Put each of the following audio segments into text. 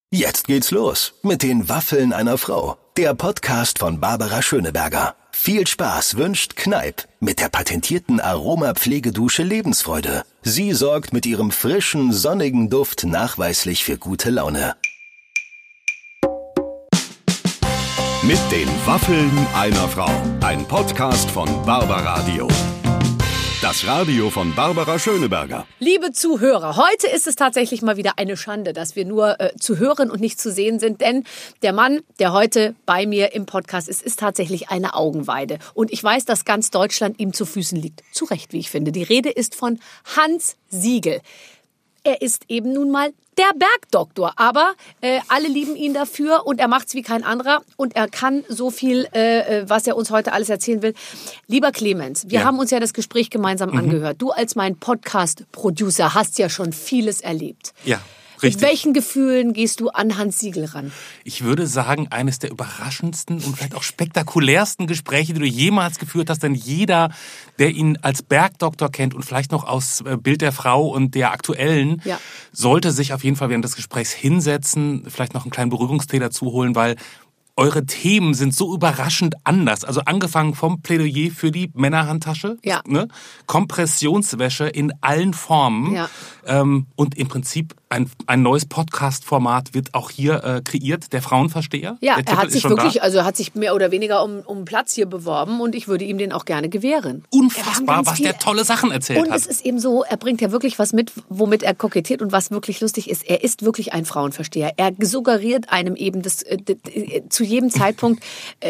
Jetzt geht's los mit den Waffeln einer Frau. Der Podcast von Barbara Schöneberger. Viel Spaß wünscht Kneipp mit der patentierten Aromapflegedusche Lebensfreude. Sie sorgt mit ihrem frischen, sonnigen Duft nachweislich für gute Laune. Mit den Waffeln einer Frau. Ein Podcast von Barbaradio. Das Radio von Barbara Schöneberger. Liebe Zuhörer, heute ist es tatsächlich mal wieder eine Schande, dass wir nur zu hören und nicht zu sehen sind. Denn der Mann, der heute bei mir im Podcast ist tatsächlich eine Augenweide. Und ich weiß, dass ganz Deutschland ihm zu Füßen liegt. Zu Recht, wie ich finde. Die Rede ist von Hans Siegel. Er ist eben nun mal der Bergdoktor, aber alle lieben ihn dafür und er macht's wie kein anderer und er kann so viel, was er uns heute alles erzählen will. Lieber Clemens, wir haben uns ja das Gespräch gemeinsam angehört. Du als mein Podcast-Producer hast ja schon vieles erlebt. Ja. Richtig. Mit welchen Gefühlen gehst du an Hans Siegel ran? Ich würde sagen, eines der überraschendsten und vielleicht auch spektakulärsten Gespräche, die du jemals geführt hast. Denn jeder, der ihn als Bergdoktor kennt und vielleicht noch aus Bild der Frau und der aktuellen, sollte sich auf jeden Fall während des Gesprächs hinsetzen, vielleicht noch einen kleinen Beruhigungstee dazu holen, weil eure Themen sind so überraschend anders. Also angefangen vom Plädoyer für die Männerhandtasche, ne? Kompressionswäsche in allen Formen und im Prinzip ein neues Podcast-Format wird auch hier kreiert, der Frauenversteher. Ja, er hat sich wirklich, also hat sich mehr oder weniger um Platz hier beworben und ich würde ihm den auch gerne gewähren. Unfassbar, was der tolle Sachen erzählt hat. Und es ist eben so, er bringt ja wirklich was mit, womit er kokettiert und was wirklich lustig ist. Er ist wirklich ein Frauenversteher. Er suggeriert einem eben das zu jedem Zeitpunkt,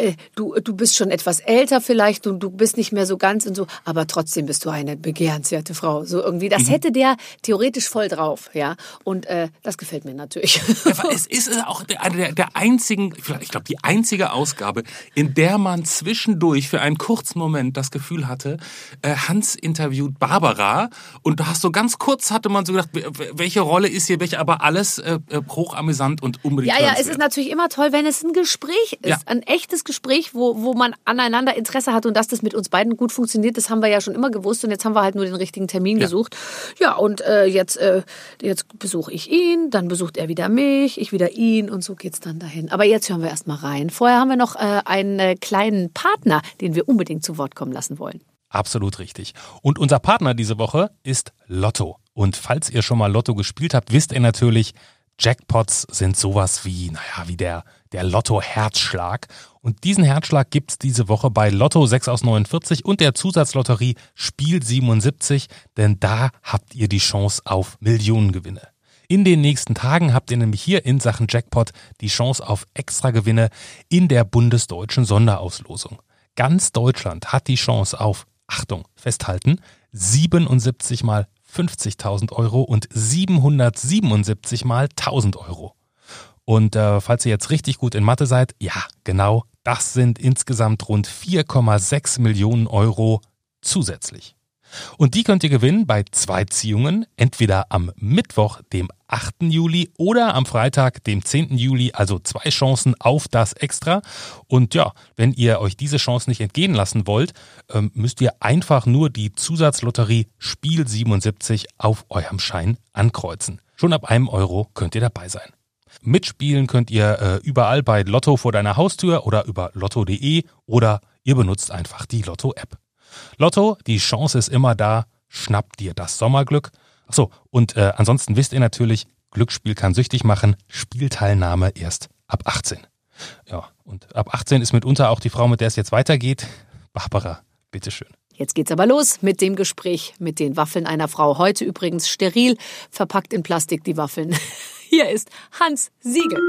du bist schon etwas älter vielleicht, du bist nicht mehr so ganz und so, aber trotzdem bist du eine begehrenswerte Frau. So irgendwie, das hätte der theoretisch voll drauf, ja. Und das gefällt mir natürlich. Es ist auch eine der einzigen, ich glaube die einzige Ausgabe, in der man zwischendurch für einen kurzen Moment das Gefühl hatte, Hans interviewt Barbara und du hast so ganz kurz, hatte man so gedacht, welche Rolle ist hier welche, aber alles hochamüsant und unbedingt hörenswert. Es ist natürlich immer toll, wenn es ein Gespräch ist, ein echtes Gespräch, wo man aneinander Interesse hat und dass das mit uns beiden gut funktioniert, das haben wir ja schon immer gewusst und jetzt haben wir halt nur den richtigen Termin gesucht. Ja, und jetzt besuche ich ihn, dann besucht er wieder mich, ich wieder ihn und so geht's dann dahin. Aber jetzt hören wir erst mal rein. Vorher haben wir noch einen kleinen Partner, den wir unbedingt zu Wort kommen lassen wollen. Absolut richtig. Und unser Partner diese Woche ist Lotto. Und falls ihr schon mal Lotto gespielt habt, wisst ihr natürlich, Jackpots sind sowas wie der Lotto-Herzschlag. Und diesen Herzschlag gibt's diese Woche bei Lotto 6 aus 49 und der Zusatzlotterie Spiel 77, denn da habt ihr die Chance auf Millionengewinne. In den nächsten Tagen habt ihr nämlich hier in Sachen Jackpot die Chance auf Extragewinne in der bundesdeutschen Sonderauslosung. Ganz Deutschland hat die Chance auf, Achtung, festhalten, 77 mal 50.000 Euro und 777 mal 1.000 Euro. Und falls ihr jetzt richtig gut in Mathe seid, ja, genau, das sind insgesamt rund 4,6 Millionen Euro zusätzlich. Und die könnt ihr gewinnen bei 2 Ziehungen, entweder am Mittwoch, dem 8. Juli oder am Freitag, dem 10. Juli, also 2 Chancen auf das Extra. Und ja, wenn ihr euch diese Chance nicht entgehen lassen wollt, müsst ihr einfach nur die Zusatzlotterie Spiel 77 auf eurem Schein ankreuzen. Schon ab 1 Euro könnt ihr dabei sein. Mitspielen könnt ihr überall bei Lotto vor deiner Haustür oder über lotto.de oder ihr benutzt einfach die Lotto-App. Lotto, die Chance ist immer da, schnappt dir das Sommerglück. Achso, und ansonsten wisst ihr natürlich, Glücksspiel kann süchtig machen, Spielteilnahme erst ab 18. Ja, und ab 18 ist mitunter auch die Frau, mit der es jetzt weitergeht. Barbara, bitteschön. Jetzt geht's aber los mit dem Gespräch mit den Waffeln einer Frau. Heute übrigens steril, verpackt in Plastik die Waffeln. Hier ist Hans Siegel.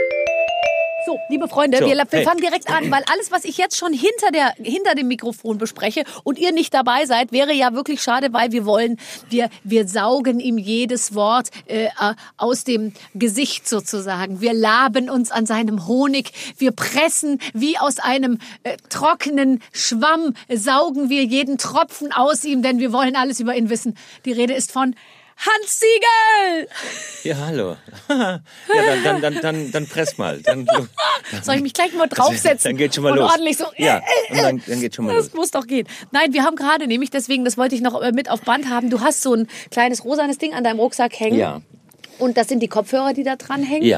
So, liebe Freunde, wir fangen direkt an, weil alles, was ich jetzt schon hinter dem Mikrofon bespreche und ihr nicht dabei seid, wäre ja wirklich schade, weil wir saugen ihm jedes Wort aus dem Gesicht sozusagen. Wir laben uns an seinem Honig, wir pressen wie aus einem trockenen Schwamm, saugen wir jeden Tropfen aus ihm, denn wir wollen alles über ihn wissen. Die Rede ist von Hans Siegel! Ja, hallo. Ja, dann press mal. Soll ich mich gleich mal draufsetzen? Dann geht schon mal und los. Ordentlich so. Ja, und dann geht schon mal los. Das muss doch gehen. Nein, wir haben gerade nämlich, deswegen, das wollte ich noch mit auf Band haben, du hast so ein kleines rosanes Ding an deinem Rucksack hängen. Ja. Und das sind die Kopfhörer, die da dran hängen. Ja.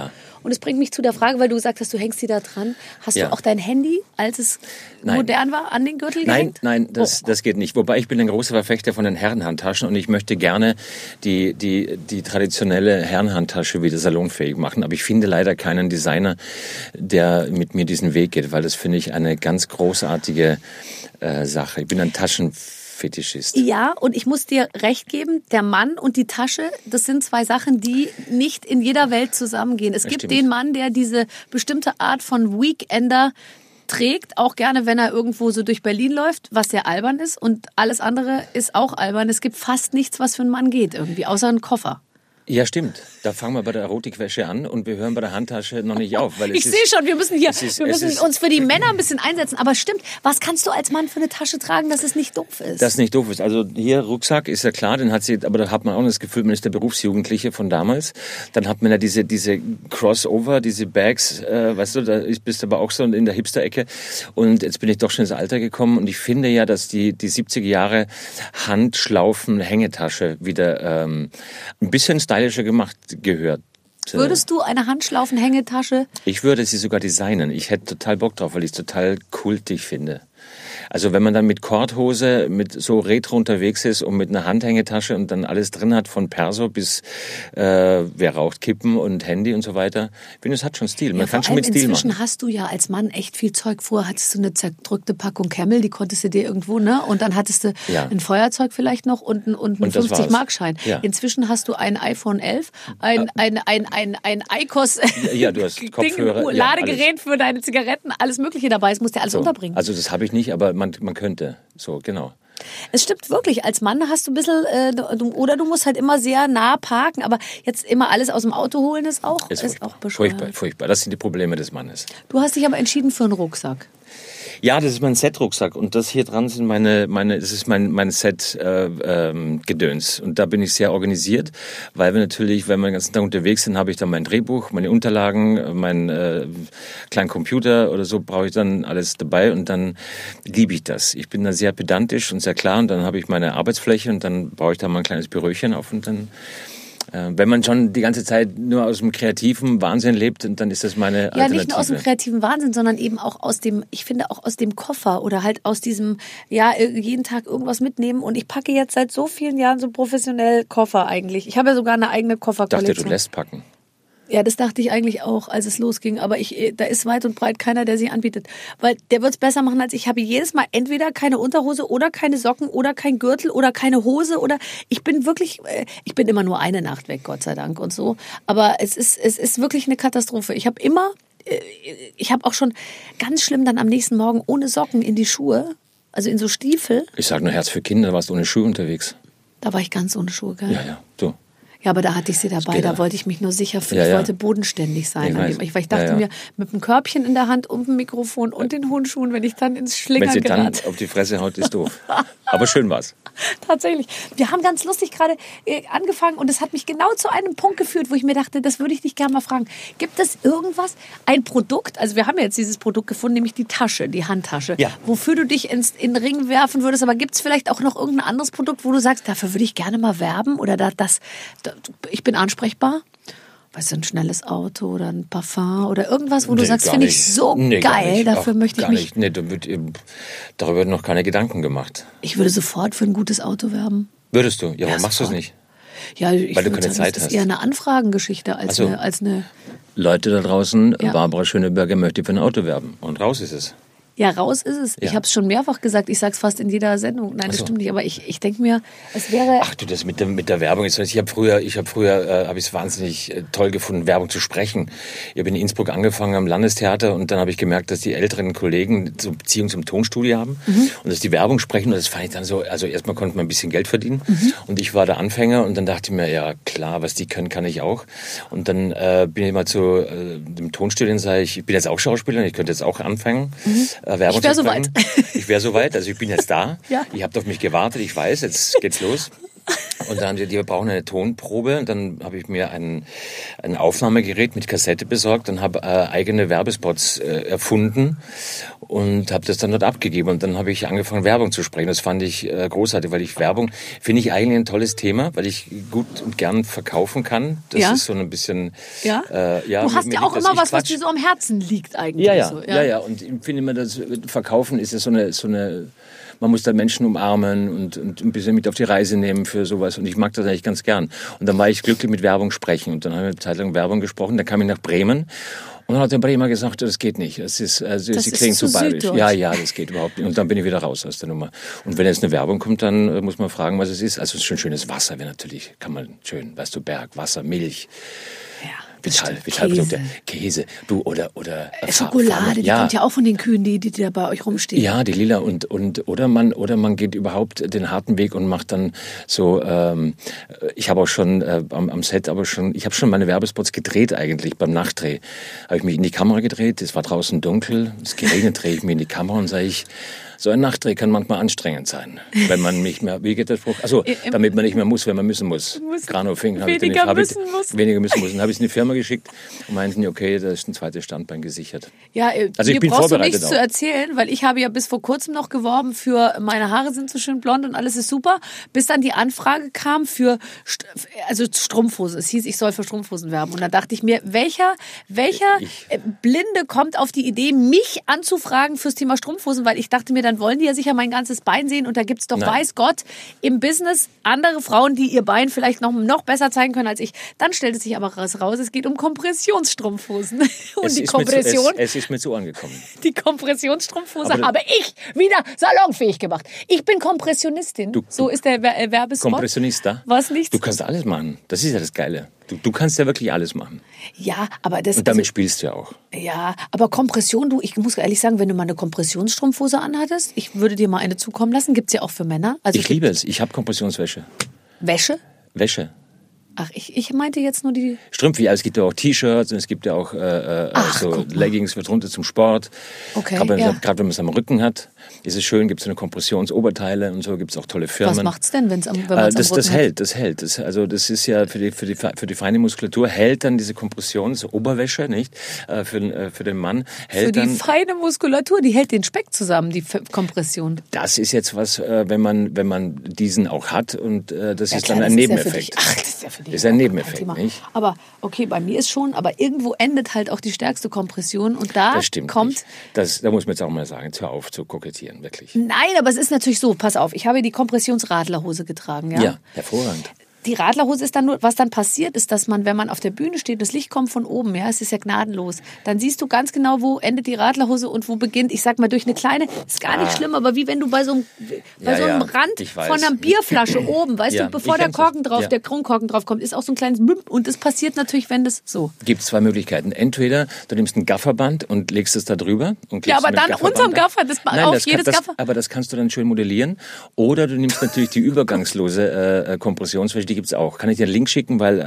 Und es bringt mich zu der Frage, weil du gesagt hast, du hängst die da dran. Hast du auch dein Handy, als es modern war, an den Gürtel gehängt? Nein, das geht nicht. Wobei ich bin ein großer Verfechter von den Herrenhandtaschen und ich möchte gerne die traditionelle Herrenhandtasche wieder salonfähig machen. Aber ich finde leider keinen Designer, der mit mir diesen Weg geht, weil das finde ich eine ganz großartige Sache. Ich bin ein Taschenfetischist. Ja, und ich muss dir recht geben, der Mann und die Tasche, das sind zwei Sachen, die nicht in jeder Welt zusammengehen. Es gibt den Mann, der diese bestimmte Art von Weekender trägt, auch gerne, wenn er irgendwo so durch Berlin läuft, was sehr albern ist. Und alles andere ist auch albern. Es gibt fast nichts, was für einen Mann geht irgendwie, außer einen Koffer. Ja, stimmt. Da fangen wir bei der Erotikwäsche an und wir hören bei der Handtasche noch nicht auf. Weil ich sehe schon, wir müssen uns für die Männer ein bisschen einsetzen. Aber stimmt, was kannst du als Mann für eine Tasche tragen, dass es nicht doof ist? Das nicht doof ist. Also hier Rucksack ist ja klar, aber da hat man auch das Gefühl, man ist der Berufsjugendliche von damals. Dann hat man ja diese Crossover, diese Bags, weißt du, da bist du aber auch so in der Hipster-Ecke. Und jetzt bin ich doch schon ins Alter gekommen und ich finde ja, dass die 70er Jahre Handschlaufen-Hängetasche wieder ein bisschen stylischer gemacht gehört. Würdest du eine Handschlaufen-Hängetasche? Ich würde sie sogar designen. Ich hätte total Bock drauf, weil ich es total kultig finde. Also wenn man dann mit Korthose, mit so Retro unterwegs ist und mit einer Handhängetasche und dann alles drin hat, von Perso bis wer raucht Kippen und Handy und so weiter. Ich finde, es hat schon Stil. Man kann schon mit Stil machen. Inzwischen hast du ja als Mann echt viel Zeug. Vorher hattest du eine zerdrückte Packung Camel, die konntest du dir irgendwo, ne? Und dann hattest du ein Feuerzeug vielleicht noch und einen 50-Mark-Schein. Ja. Inzwischen hast du ein iPhone 11, ein IQOS du hast Kopfhörer, Ladegerät für deine Zigaretten, alles Mögliche dabei. Es musst du alles unterbringen. Also das habe ich nicht, aber man könnte. So, genau. Es stimmt wirklich, als Mann hast du ein bisschen, oder du musst halt immer sehr nah parken, aber jetzt immer alles aus dem Auto holen ist auch bescheuert. Furchtbar. Das sind die Probleme des Mannes. Du hast dich aber entschieden für einen Rucksack. Ja, das ist mein Set-Rucksack und das hier dran sind das ist mein Set-Gedöns. Und da bin ich sehr organisiert, weil wir natürlich, wenn wir den ganzen Tag unterwegs sind, habe ich dann mein Drehbuch, meine Unterlagen, meinen kleinen Computer oder so, brauche ich dann alles dabei und dann liebe ich das. Ich bin da sehr pedantisch und sehr klar und dann habe ich meine Arbeitsfläche und dann baue ich da mal ein kleines Büröchen auf und dann wenn man schon die ganze Zeit nur aus dem kreativen Wahnsinn lebt, dann ist das meine Alternative. Ja, nicht nur aus dem kreativen Wahnsinn, sondern eben auch aus dem Koffer oder halt aus diesem, jeden Tag irgendwas mitnehmen. Und ich packe jetzt seit so vielen Jahren so professionell Koffer eigentlich. Ich habe ja sogar eine eigene Kofferkollektion. Ich dachte, du lässt packen. Ja, das dachte ich eigentlich auch, als es losging. Aber da ist weit und breit keiner, der sie anbietet. Weil der wird es besser machen als ich. Ich habe jedes Mal entweder keine Unterhose oder keine Socken oder kein Gürtel oder keine Hose oder ich bin immer nur eine Nacht weg, Gott sei Dank und so. Aber es ist wirklich eine Katastrophe. Ich habe auch schon ganz schlimm dann am nächsten Morgen ohne Socken in die Schuhe, also in so Stiefel. Ich sag nur Herz für Kinder, warst du ohne Schuhe unterwegs. Da war ich ganz ohne Schuhe, gell? Ja, so. Ja, aber da hatte ich sie dabei, da wollte ich mich nur sicher fühlen. Ich wollte bodenständig sein. Ich dachte mir, mit einem Körbchen in der Hand und dem Mikrofon und den Hundschuhen, wenn ich dann ins Schlingern gerate. Wenn sie dann auf die Fresse haut, ist doof. Aber schön war's. Tatsächlich. Wir haben ganz lustig gerade angefangen und es hat mich genau zu einem Punkt geführt, wo ich mir dachte, das würde ich dich gerne mal fragen. Gibt es irgendwas, ein Produkt, also wir haben ja jetzt dieses Produkt gefunden, nämlich die Tasche, die Handtasche, wofür du dich in den Ring werfen würdest, aber gibt es vielleicht auch noch irgendein anderes Produkt, wo du sagst, dafür würde ich gerne mal werben oder ich bin ansprechbar? Weißt du, ein schnelles Auto oder ein Parfum oder irgendwas, wo du sagst, finde ich so geil, dafür möchte ich mich... Darüber werden noch keine Gedanken gemacht. Ich würde sofort für ein gutes Auto werben. Würdest du? Ja, warum machst du es nicht? Ja, weil du keine Zeit hast. Das ist eher eine Anfragengeschichte als eine... Leute da draußen, Barbara Schöneberger möchte für ein Auto werben. Und raus ist es. Ja, raus ist es. Ja. Ich habe es schon mehrfach gesagt. Ich sage es fast in jeder Sendung. Nein, das stimmt nicht. Aber ich denke mir, es wäre... Ach du, das mit der Werbung. Ich habe früher habe ich es wahnsinnig toll gefunden, Werbung zu sprechen. Ich habe in Innsbruck angefangen am Landestheater und dann habe ich gemerkt, dass die älteren Kollegen so Beziehung zum Tonstudio haben und dass die Werbung sprechen. Und das fand ich dann so, also erstmal konnte man ein bisschen Geld verdienen und ich war der Anfänger und dann dachte ich mir, ja klar, was die können, kann ich auch. Und dann bin ich mal zu dem Tonstudio und sage ich bin jetzt auch Schauspieler, ich könnte jetzt auch anfangen. Werbung ich wäre soweit. Ich wäre soweit, also ich bin jetzt da. Ja. Ihr habt auf mich gewartet, ich weiß, jetzt geht's los. Und dann haben sie, wir brauchen eine Tonprobe. Und dann habe ich mir ein Aufnahmegerät mit Kassette besorgt und habe eigene Werbespots erfunden und habe das dann dort abgegeben. Und dann habe ich angefangen, Werbung zu sprechen. Das fand ich großartig, weil Werbung finde ich eigentlich ein tolles Thema, weil ich gut und gern verkaufen kann. Das ist so ein bisschen... Ja? Du hast ja auch immer was dir so am Herzen liegt eigentlich. Ja. Und ich finde immer, das Verkaufen ist ja so eine man muss da Menschen umarmen und ein bisschen mit auf die Reise nehmen für sowas. Und ich mag das eigentlich ganz gern. Und dann war ich glücklich mit Werbung sprechen. Und dann haben wir eine Zeit lang Werbung gesprochen. Dann kam ich nach Bremen. Und dann hat der Bremer gesagt, das geht nicht. Sie klingt zu bayerisch. Ja, das geht überhaupt nicht. Und dann bin ich wieder raus aus der Nummer. Und wenn jetzt eine Werbung kommt, dann muss man fragen, was es ist. Also schon schönes Wasser wäre natürlich, kann man schön, weißt du, Berg, Wasser, Milch. Ja. Vitalprodukte, Käse, du oder Schokolade, die kommt ja auch von den Kühen, die da bei euch rumstehen. Ja, die lila oder man geht überhaupt den harten Weg und macht dann so. Ich habe auch schon am Set, ich habe schon meine Werbespots gedreht eigentlich beim Nachdreh. Habe ich mich in die Kamera gedreht. Es war draußen dunkel, es geregnet, drehe ich mich in die Kamera und sage ich. So ein Nachdreh kann manchmal anstrengend sein, wenn man nicht mehr, wie geht der Spruch? Also, damit man nicht mehr muss, wenn man müssen muss. Grano-Fing, weniger müssen muss. Dann habe ich es in die Firma geschickt und meinten, okay, da ist ein zweites Standbein gesichert. Ja, also ich bin brauchst du nichts zu erzählen, weil ich habe ja bis vor kurzem noch geworben für meine Haare sind so schön blond und alles ist super, bis dann die Anfrage kam für Strumpfhosen. Es hieß, ich soll für Strumpfhosen werben und da dachte ich mir, welcher Blinde kommt auf die Idee, mich anzufragen fürs Thema Strumpfhosen, weil ich dachte mir, dann wollen die ja sicher mein ganzes Bein sehen und da gibt's doch, weiß Gott, im Business andere Frauen, die ihr Bein vielleicht noch besser zeigen können als ich. Dann stellt es sich aber raus, es geht um Kompressionsstrumpfhosen. Und es ist mir so angekommen. Die Kompressionsstrumpfhose habe ich wieder salonfähig gemacht. Ich bin Kompressionistin. So ist der Werbespot. Kompressionista? Was nicht? Du kannst alles machen. Das ist ja das Geile. Du kannst ja wirklich alles machen. Ja, aber das... Und damit spielst du ja auch. Ja, aber Kompression, ich muss ehrlich sagen, wenn du mal eine Kompressionsstrumpfhose anhattest, ich würde dir mal eine zukommen lassen, gibt's ja auch für Männer. Also ich liebe es, ich habe Kompressionswäsche. Wäsche? Wäsche. Ach, ich meinte jetzt nur die... Strümpfe, ja, es gibt ja auch T-Shirts und es gibt ja auch Leggings für drunter zum Sport. Okay, Gerade wenn man es am Rücken hat, ist es schön, gibt es so eine Kompressionsoberteile und so, gibt es auch tolle Firmen. Was macht's denn, wenn man es am Rücken hat? Das hält. Das ist ja für die feine Muskulatur, hält dann diese Kompressionsoberwäsche, nicht? Für den Mann. Hält für die feine Muskulatur, die hält den Speck zusammen, die Kompression. Das ist jetzt was, wenn man diesen auch hat und das ist dann ein Nebeneffekt. Das ist ja für dich. Das ist ein Nebeneffekt, nicht? Aber okay, bei mir ist schon, aber irgendwo endet halt auch die stärkste Kompression und da kommt... Da muss man jetzt auch mal sagen, hör auf zu kokettieren, wirklich. Nein, aber es ist natürlich so, pass auf, ich habe die Kompressionsradlerhose getragen, ja? Ja, hervorragend. Die Radlerhose ist dann nur, was dann passiert ist, dass man, wenn man auf der Bühne steht, das Licht kommt von oben, ja, es ist ja gnadenlos, dann siehst du ganz genau, wo endet die Radlerhose und wo beginnt, ich sag mal, durch eine kleine, ist gar nicht schlimm, aber wie wenn du bei so einem Rand von einer Bierflasche oben, weißt du, bevor der Kronkorken drauf kommt, ist auch so ein kleines Büm und das passiert natürlich, wenn das so. Gibt es zwei Möglichkeiten. Entweder du nimmst ein Gafferband und legst es da drüber. Und ja, aber dann unterm Gaffer, Gaffer. Aber das kannst du dann schön modellieren. Oder du nimmst natürlich die übergangslose Kompressionswäsche, die gibt's auch. Kann ich dir einen Link schicken, weil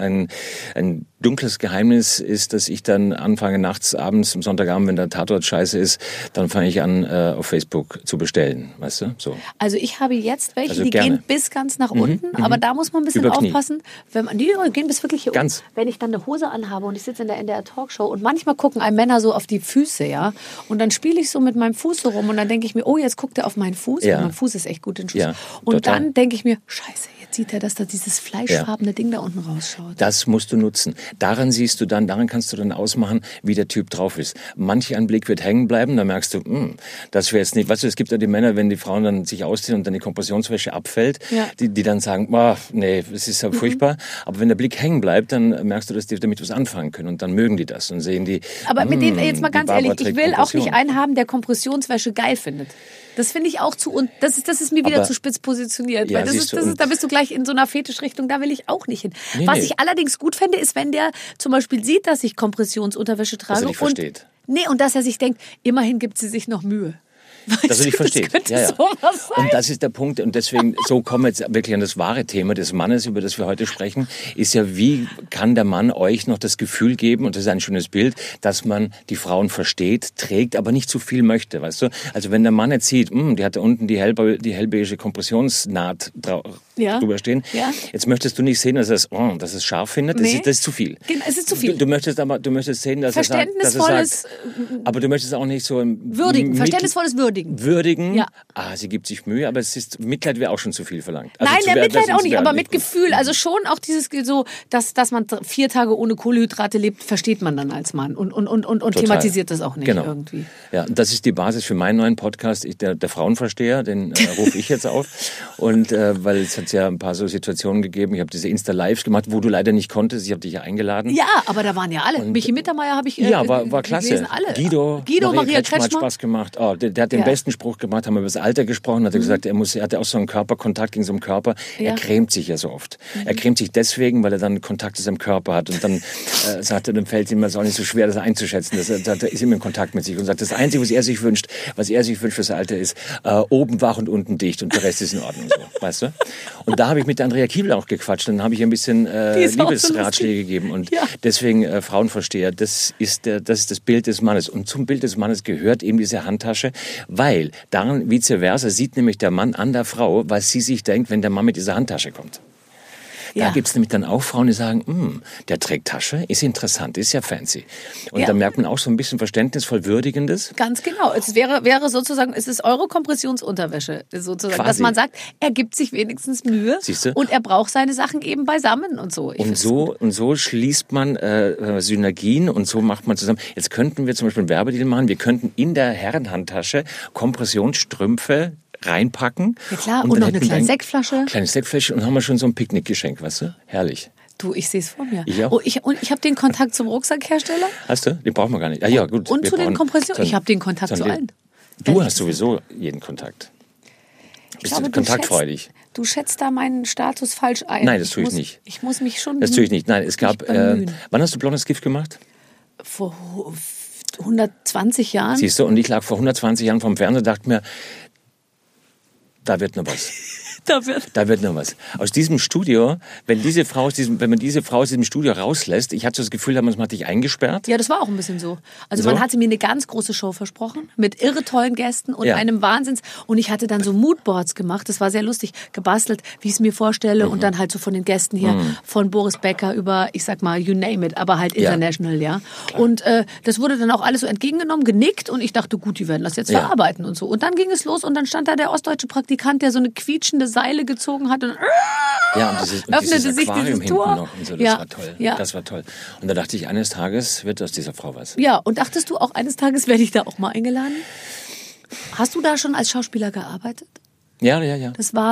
ein dunkles Geheimnis ist, dass ich dann anfange nachts, abends, am Sonntagabend, wenn der Tatort scheiße ist, dann fange ich an, auf Facebook zu bestellen, weißt du? So. Also ich habe jetzt welche, die gehen bis ganz nach unten, aber da muss man ein bisschen aufpassen, die gehen bis wirklich hier ganz. Wenn ich dann eine Hose anhabe und ich sitze in der NDR Talkshow und manchmal gucken einem Männer so auf die Füße, ja, und dann spiele ich so mit meinem Fuß so rum und dann denke ich mir, oh, jetzt guckt er auf meinen Fuß, und mein Fuß ist echt gut in Schuss. Ja, und total. Dann denke ich mir, scheiße, jetzt sieht er, dass da dieses fleischfarbene Ding da unten rausschaut. Das musst du nutzen. Daran kannst du dann ausmachen, wie der Typ drauf ist. Manch ein Blick wird hängen bleiben, da merkst du, das wäre jetzt nicht, weißt du, es gibt ja die Männer, wenn die Frauen dann sich ausziehen und dann die Kompressionswäsche abfällt, die dann sagen, nee, das ist ja furchtbar. Aber wenn der Blick hängen bleibt, dann merkst du, dass die damit was anfangen können und dann mögen die das und sehen die. Aber mit denen, jetzt mal ganz ehrlich, ich will auch nicht einen haben, der Kompressionswäsche geil findet. Das finde ich auch und das ist mir wieder zu spitz positioniert. Ja, weil da bist du gleich in so einer Fetischrichtung, da will ich auch nicht hin. Was ich allerdings gut fände, ist, wenn der zum Beispiel sieht, dass ich Kompressionsunterwäsche trage. Dass er dich versteht. Und dass er sich denkt, immerhin gibt sie sich noch Mühe. Dass er dich versteht. Das sowas sein. Und das ist der Punkt. Und deswegen, so kommen wir jetzt wirklich an das wahre Thema des Mannes, über das wir heute sprechen, ist ja, wie kann der Mann euch noch das Gefühl geben, und das ist ein schönes Bild, dass man die Frauen versteht, trägt, aber nicht zu viel möchte, weißt du? Also wenn der Mann jetzt sieht, die hat da unten die hellbeige Kompressionsnaht drüber stehen. Ja. Jetzt möchtest du nicht sehen, dass es scharf findet. Das ist zu viel. Genau, es ist zu viel. Du möchtest sehen, dass er sagt, aber du möchtest auch nicht so würdigen, verständnisvolles Würdigen. Ja. Sie gibt sich Mühe, aber Mitleid wäre auch schon zu viel verlangt. Also nein, Mitleid auch nicht, aber mit Gefühl. Also schon auch dieses so, dass man 4 Tage ohne Kohlenhydrate lebt, versteht man dann als Mann und thematisiert das auch nicht irgendwie. Ja, das ist die Basis für meinen neuen Podcast, der Frauenversteher, den rufe ich jetzt auf. Und weil es hat ja ein paar so Situationen gegeben, ich habe diese Insta-Lives gemacht, wo du leider nicht konntest, ich habe dich ja eingeladen. Ja, aber da waren ja alle. Und Michi Mittermeier habe ich war klasse. gelesen, alle. Guido Maria Kretschmer hat Spaß gemacht. Der hat den besten Spruch gemacht, haben wir über das Alter gesprochen, hat er gesagt, er hatte auch so einen Körperkontakt gegen so einen Körper. Er cremt sich ja so oft. Er cremt sich deswegen, weil er dann Kontakt zu seinem Körper hat. Und dann sagt er, dann fällt es ihm auch nicht so schwer, das einzuschätzen. Er ist immer in Kontakt mit sich und sagt, das Einzige, was er sich wünscht fürs Alter ist, oben wach und unten dicht und der Rest ist in Ordnung. So, weißt du? Und da habe ich mit Andrea Kiebel auch gequatscht. Dann habe ich ein bisschen Liebesratschläge gegeben. Und deswegen Frauenversteher, das ist das Bild des Mannes. Und zum Bild des Mannes gehört eben diese Handtasche, weil daran vice versa sieht nämlich der Mann an der Frau, was sie sich denkt, wenn der Mann mit dieser Handtasche kommt. Da gibt es nämlich dann auch Frauen, die sagen, der trägt Tasche, ist interessant, ist ja fancy. Und da merkt man auch so ein bisschen verständnisvoll Würdigendes. Ganz genau. Es wäre sozusagen, es ist eure Kompressionsunterwäsche, sozusagen, quasi. Dass man sagt, er gibt sich wenigstens Mühe. Siehste? Und er braucht seine Sachen eben beisammen und so. Und so schließt man Synergien und so macht man zusammen. Jetzt könnten wir zum Beispiel einen Werbedeal machen, wir könnten in der Herrenhandtasche Kompressionsstrümpfe reinpacken. Ja klar, und noch eine kleine Sektflasche. Kleine Sektflasche und haben wir schon so ein Picknickgeschenk, weißt du? Herrlich. Du, ich sehe es vor mir. Ich auch. Und ich habe den Kontakt zum Rucksackhersteller. Hast du? Den brauchen wir gar nicht. Ja, gut. Und zu den Kompressionen. Ich habe den Kontakt zu allen. Du hast sowieso jeden Kontakt. Bist du kontaktfreudig? Du schätzt da meinen Status falsch ein. Nein, das tue ich nicht. Ich muss mich schon. Das tue ich nicht. Nein, es gab. Wann hast du blondes Gift gemacht? Vor 120 Jahren. Siehst du, und ich lag vor 120 Jahren vorm Fernseher und dachte mir, da wird noch was. Da wird noch was. Aus diesem Studio, wenn man diese Frau aus diesem Studio rauslässt, ich hatte so das Gefühl, man hat dich eingesperrt. Ja, das war auch ein bisschen so. Also man hatte mir eine ganz große Show versprochen, mit irre tollen Gästen und einem Wahnsinns. Und ich hatte dann so Moodboards gemacht, das war sehr lustig, gebastelt, wie ich es mir vorstelle. Und dann halt so von den Gästen hier, von Boris Becker über, ich sag mal, you name it, aber halt international, ja. Und das wurde dann auch alles so entgegengenommen, genickt. Und ich dachte, gut, die werden das jetzt verarbeiten und so. Und dann ging es los und dann stand da der ostdeutsche Praktikant, der so eine quietschende Seile gezogen hat und öffnete sich dieses Tor. Noch und so. Das war toll. Ja. Das war toll. Und da dachte ich, eines Tages wird aus dieser Frau was. Ja, und dachtest du auch, eines Tages werde ich da auch mal eingeladen? Hast du da schon als Schauspieler gearbeitet? Ja. Das war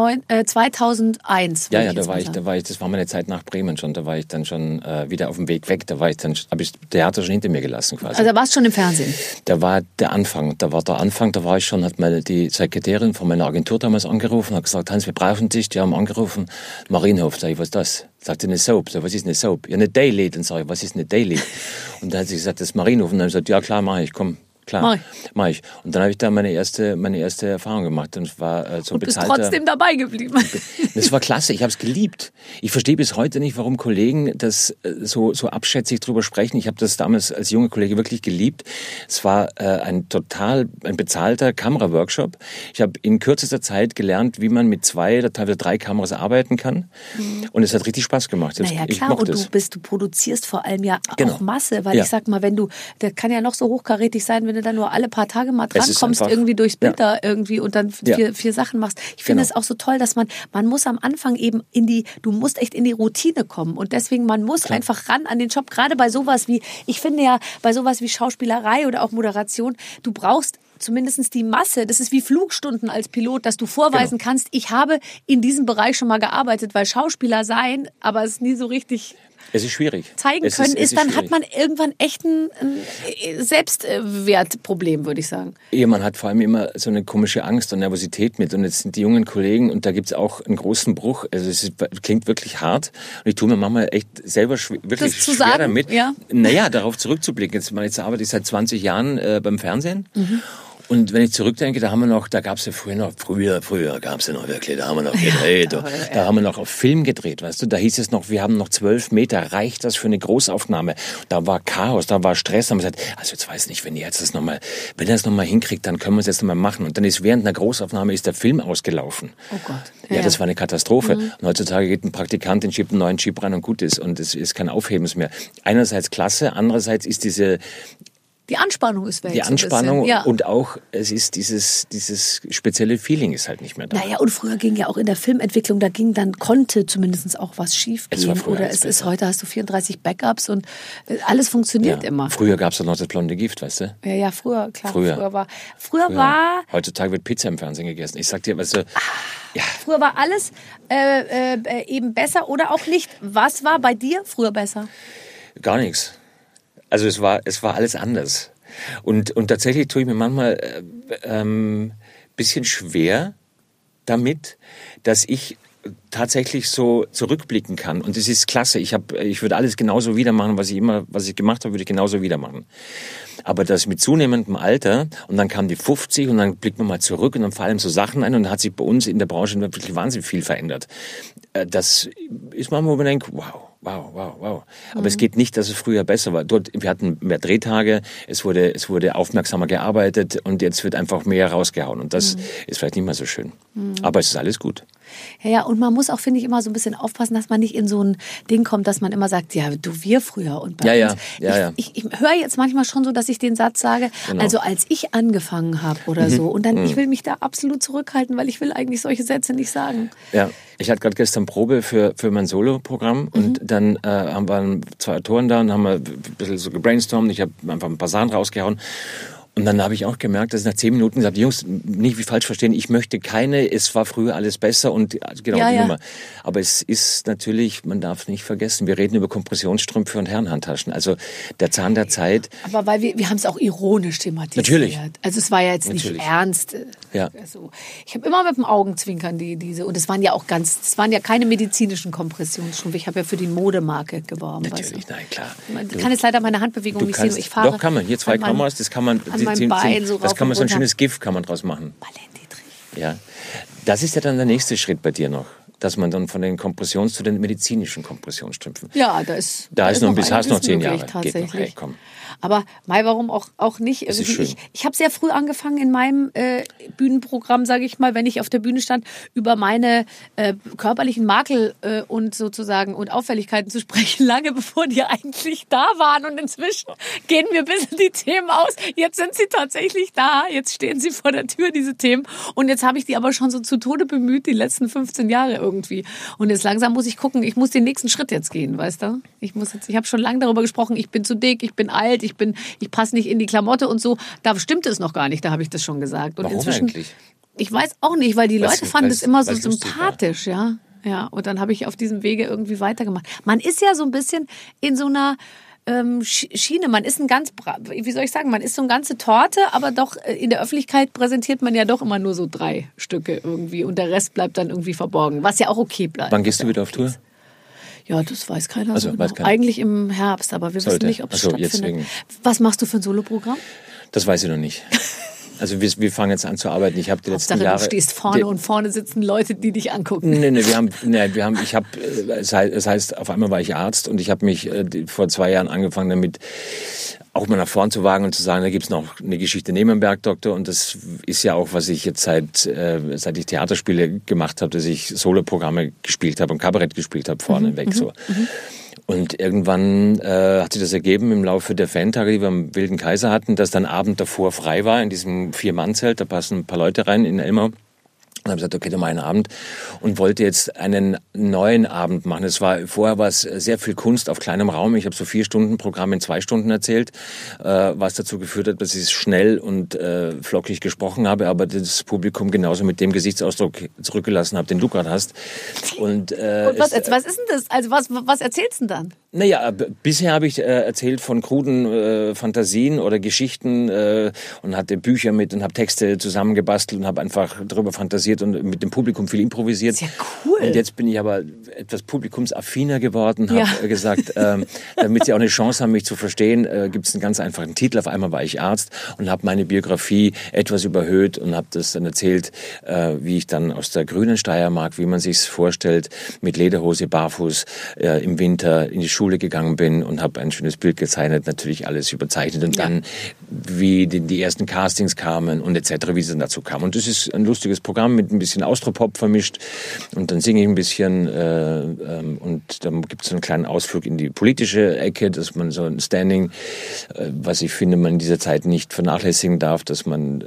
2001. Ja, da war ich, das war meine Zeit nach Bremen schon. Da war ich dann schon wieder auf dem Weg weg. Da habe ich Theater schon hinter mir gelassen quasi. Also da warst du schon im Fernsehen? Da war der Anfang. Da war ich schon, hat mal die Sekretärin von meiner Agentur damals angerufen, hat gesagt, Hans, wir brauchen dich. Die haben angerufen, Marienhof. Sag ich, was ist das? Sagte eine Soap. Sag, was ist eine Soap? Ja, eine Daily. Dann sag ich, was ist eine Daily? Und dann hat sie gesagt, das ist Marienhof. Und dann habe ich gesagt, ja klar, mach ich, komm. Klar, mach ich. Und dann habe ich da meine erste Erfahrung gemacht und es war so bezahlter. Und bist trotzdem dabei geblieben. Das war klasse, ich habe es geliebt. Ich verstehe bis heute nicht, warum Kollegen das so abschätzig drüber sprechen. Ich habe das damals als junger Kollege wirklich geliebt. Es war ein bezahlter Kameraworkshop. Ich habe in kürzester Zeit gelernt, wie man mit 2 oder teilweise 3 Kameras arbeiten kann. Und es hat richtig Spaß gemacht. Naja, klar, und du produzierst vor allem ja auch Masse, weil ich sag mal, der kann ja noch so hochkarätig sein, wenn du dann nur alle paar Tage mal drankommst, irgendwie durchs Bild da irgendwie und dann 4 Sachen machst. Ich finde es auch so toll, dass man muss am Anfang eben du musst echt in die Routine kommen und deswegen, man muss einfach ran an den Job, gerade bei sowas wie, ich finde ja, bei sowas wie Schauspielerei oder auch Moderation, du brauchst zumindest die Masse, das ist wie Flugstunden als Pilot, dass du vorweisen kannst, ich habe in diesem Bereich schon mal gearbeitet, weil Schauspieler sein, aber es nie so richtig Es ist schwierig. Zeigen können, dann hat man irgendwann echt ein Selbstwertproblem, würde ich sagen. Ja, man hat vor allem immer so eine komische Angst und Nervosität mit. Und jetzt sind die jungen Kollegen, und da gibt es auch einen großen Bruch. Also es klingt wirklich hart. Und ich tue mir manchmal echt selber wirklich schwer damit. Ja. Naja, darauf zurückzublicken. Jetzt arbeite ich seit 20 Jahren beim Fernsehen. Und wenn ich zurückdenke, da gab es ja früher gab es ja noch wirklich, da haben wir noch gedreht, da haben wir noch auf Film gedreht, weißt du, da hieß es noch, wir haben noch 12 Meter, reicht das für eine Großaufnahme? Da war Chaos, da war Stress, da haben wir gesagt, also jetzt weiß nicht, wenn ihr das nochmal hinkriegt, dann können wir es jetzt nochmal machen. Und dann ist während einer Großaufnahme ist der Film ausgelaufen. Oh Gott. Ja, das war eine Katastrophe. Und heutzutage geht ein Praktikant, schiebt einen neuen Chip rein und gut ist. Und es ist kein Aufhebens mehr. Einerseits klasse, andererseits ist die Anspannung ist weg. Die Anspannung so ein bisschen, ja. Und auch, es ist dieses spezielle Feeling ist halt nicht mehr da. Naja, und früher ging ja auch in der Filmentwicklung, konnte zumindest auch was schief gehen. Oder es ist, heute hast du 34 Backups und alles funktioniert immer. Früher gab es doch noch das blonde Gift, weißt du? Ja, früher, klar. Früher war... Heutzutage wird Pizza im Fernsehen gegessen. Ich sag dir, weißt du... Ja. Früher war alles eben besser oder auch nicht. Was war bei dir früher besser? Gar nichts. Also es war alles anders. Und tatsächlich tue ich mir manchmal bisschen schwer damit, dass ich tatsächlich so zurückblicken kann. Und das ist klasse. Ich würde alles genauso wieder machen, was ich gemacht habe, würde ich genauso wieder machen. Aber das mit zunehmendem Alter, und dann kam die 50 und dann blickt man mal zurück und dann fallen so Sachen ein und dann hat sich bei uns in der Branche wirklich wahnsinnig viel verändert. Das ist manchmal, wo man denkt, wow. Aber es geht nicht, dass es früher besser war. Wir hatten mehr Drehtage, es wurde aufmerksamer gearbeitet und jetzt wird einfach mehr rausgehauen. Und das ist vielleicht nicht mehr so schön. Aber es ist alles gut. Ja, und man muss auch, finde ich, immer so ein bisschen aufpassen, dass man nicht in so ein Ding kommt, dass man immer sagt, ja, wir früher und bei uns. Ich höre jetzt manchmal schon so, dass ich den Satz sage, also als ich angefangen habe oder so. Und dann, ich will mich da absolut zurückhalten, weil ich will eigentlich solche Sätze nicht sagen. Ja, ich hatte gerade gestern Probe für mein Solo-Programm und dann haben wir 2 Autoren da und haben wir ein bisschen so gebrainstormt. Ich habe einfach ein paar Sachen rausgehauen. Und dann habe ich auch gemerkt, dass ich nach 10 Minuten gesagt habe, Jungs, nicht wie falsch verstehen, ich möchte es war früher alles besser und genau die Nummer. Aber es ist natürlich, man darf nicht vergessen, wir reden über Kompressionsstrümpfe und Herrenhandtaschen. Also der Zahn der Zeit. Aber weil wir haben es auch ironisch thematisiert. Natürlich. Also es war ja jetzt nicht ernst. Ja. Also, ich habe immer mit dem Augenzwinkern diese, und es waren ja keine medizinischen Kompressionsstrümpfe. Ich habe ja für die Modemarke geworben. Natürlich, weißt du? Nein, klar. Man kann jetzt leider meine Handbewegung nicht sehen. Ich fahre doch, kann man. Hier 2 Kameras, das kann man... mein Bein so rauf das kann man und so ein schönes GIF kann man draus machen. Ja, das ist ja dann der nächste Schritt bei dir noch, dass man dann von den zu den medizinischen Kompressionsstrümpfen. Ja, da ist noch hast noch 10 Jahre. Tatsächlich. Geht noch, hey, komm. Aber warum auch nicht? Ich habe sehr früh angefangen in meinem Bühnenprogramm, sage ich mal, wenn ich auf der Bühne stand, über meine körperlichen Makel und sozusagen und Auffälligkeiten zu sprechen, lange bevor die eigentlich da waren. Und inzwischen gehen mir ein bisschen die Themen aus. Jetzt sind sie tatsächlich da. Jetzt stehen sie vor der Tür, diese Themen. Und jetzt habe ich die aber schon so zu Tode bemüht, die letzten 15 Jahre irgendwie. Und jetzt langsam muss ich gucken, ich muss den nächsten Schritt jetzt gehen, weißt du? Ich habe schon lange darüber gesprochen, ich bin zu dick, ich bin alt, ich passe nicht in die Klamotte und so. Da stimmt es noch gar nicht, da habe ich das schon gesagt. Und warum inzwischen, eigentlich? Ich weiß auch nicht, weil die Leute fanden es immer so sympathisch, ja. Ja, und dann habe ich auf diesem Wege irgendwie weitergemacht. Man ist ja so ein bisschen in so einer Schiene. Man ist man ist so eine ganze Torte, aber doch in der Öffentlichkeit präsentiert man ja doch immer nur so 3 Stücke irgendwie und der Rest bleibt dann irgendwie verborgen, was ja auch okay bleibt. Wann gehst du wieder auf Tour? Ja, das weiß keiner. Also, so genau. Eigentlich im Herbst, aber wir wissen nicht, ob es stattfindet. Was machst du für ein Soloprogramm? Das weiß ich noch nicht. Also wir fangen jetzt an zu arbeiten. Ich habe die letzten Jahre... Du stehst vorne und vorne sitzen Leute, die dich angucken. Es heißt, auf einmal war ich Arzt und ich habe mich vor 2 Jahren angefangen damit, auch mal nach vorn zu wagen und zu sagen, da gibt's noch eine Geschichte neben dem Bergdoktor. Und das ist ja auch, was ich jetzt seit ich Theaterspiele gemacht habe, dass ich Soloprogramme gespielt habe und Kabarett gespielt habe, vorneweg so. Und irgendwann hat sich das ergeben im Laufe der Fantage, die wir am Wilden Kaiser hatten, dass dann Abend davor frei war in diesem 4-Mann-Zelt. Da passen ein paar Leute rein in Elmau. Und habe gesagt, okay, dann mal einen Abend und wollte jetzt einen neuen Abend machen. Vorher war es sehr viel Kunst auf kleinem Raum. Ich habe so 4-Stunden-Programm in 2 Stunden erzählt, was dazu geführt hat, dass ich es schnell und flockig gesprochen habe, aber das Publikum genauso mit dem Gesichtsausdruck zurückgelassen habe, den du gerade hast. Und was ist denn das? Also was erzählst du denn dann? Naja, bisher habe ich erzählt von kruden Fantasien oder Geschichten und hatte Bücher mit und habe Texte zusammengebastelt und habe einfach darüber fantasiert und mit dem Publikum viel improvisiert. Sehr cool. Und jetzt bin ich aber etwas publikumsaffiner geworden, habe gesagt, damit sie auch eine Chance haben, mich zu verstehen, gibt es einen ganz einfachen Titel. Auf einmal war ich Arzt und habe meine Biografie etwas überhöht und habe das dann erzählt, wie ich dann aus der grünen Steiermark, wie man sich's vorstellt, mit Lederhose, barfuß im Winter in die Schule gegangen bin und habe ein schönes Bild gezeichnet, natürlich alles überzeichnet und dann, wie die ersten Castings kamen und etc., wie es dann dazu kam. Und das ist ein lustiges Programm mit ein bisschen Austropop vermischt und dann singe ich ein bisschen und dann gibt es einen kleinen Ausflug in die politische Ecke, dass man so ein Standing, was ich finde, man in dieser Zeit nicht vernachlässigen darf, dass man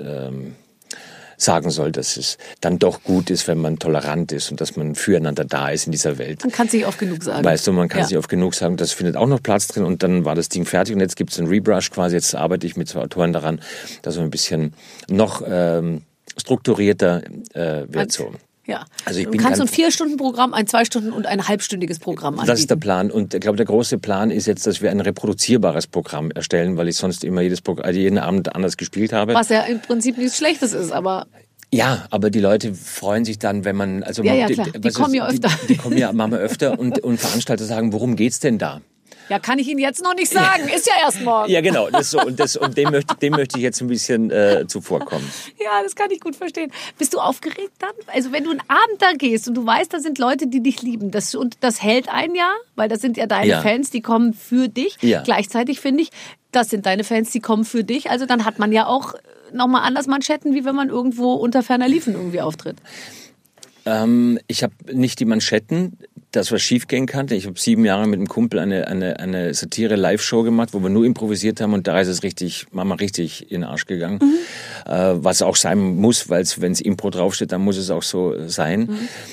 sagen soll, dass es dann doch gut ist, wenn man tolerant ist und dass man füreinander da ist in dieser Welt. Man kann es nicht oft genug sagen. Weißt du, man kann es nicht oft genug sagen. Das findet auch noch Platz drin und dann war das Ding fertig und jetzt gibt es einen Rebrush quasi. Jetzt arbeite ich mit 2 Autoren daran, dass man ein bisschen noch strukturierter wird so. Ja, also du kannst ein 4-Stunden-Programm, ein 2-Stunden- und ein halbstündiges Programm anbieten. Das ist der Plan und ich glaube, der große Plan ist jetzt, dass wir ein reproduzierbares Programm erstellen, weil ich sonst immer jeden Abend anders gespielt habe. Was ja im Prinzip nichts Schlechtes ist, aber... Ja, aber die Leute freuen sich dann, wenn man... Also klar. Die kommen ja öfter. Die kommen ja manchmal öfter und Veranstalter sagen, worum geht's denn da? Ja, kann ich Ihnen jetzt noch nicht sagen. Ist ja erst morgen. Ja, genau. Das so. Und dem möchte ich jetzt ein bisschen zuvorkommen. Ja, das kann ich gut verstehen. Bist du aufgeregt dann? Also wenn du einen Abend da gehst und du weißt, da sind Leute, die dich lieben, das hält ein Jahr, weil das sind ja deine Fans, die kommen für dich. Ja. Gleichzeitig finde ich, das sind deine Fans, die kommen für dich. Also dann hat man ja auch nochmal anders Manschetten, wie wenn man irgendwo unter ferner Liefen irgendwie auftritt. Ich habe nicht die Manschetten, das was schiefgehen kann. Ich habe 7 Jahre mit einem Kumpel eine Satire-Live-Show gemacht, wo wir nur improvisiert haben und da ist es richtig in den Arsch gegangen. Was auch sein muss, weil wenn es Impro draufsteht, dann muss es auch so sein.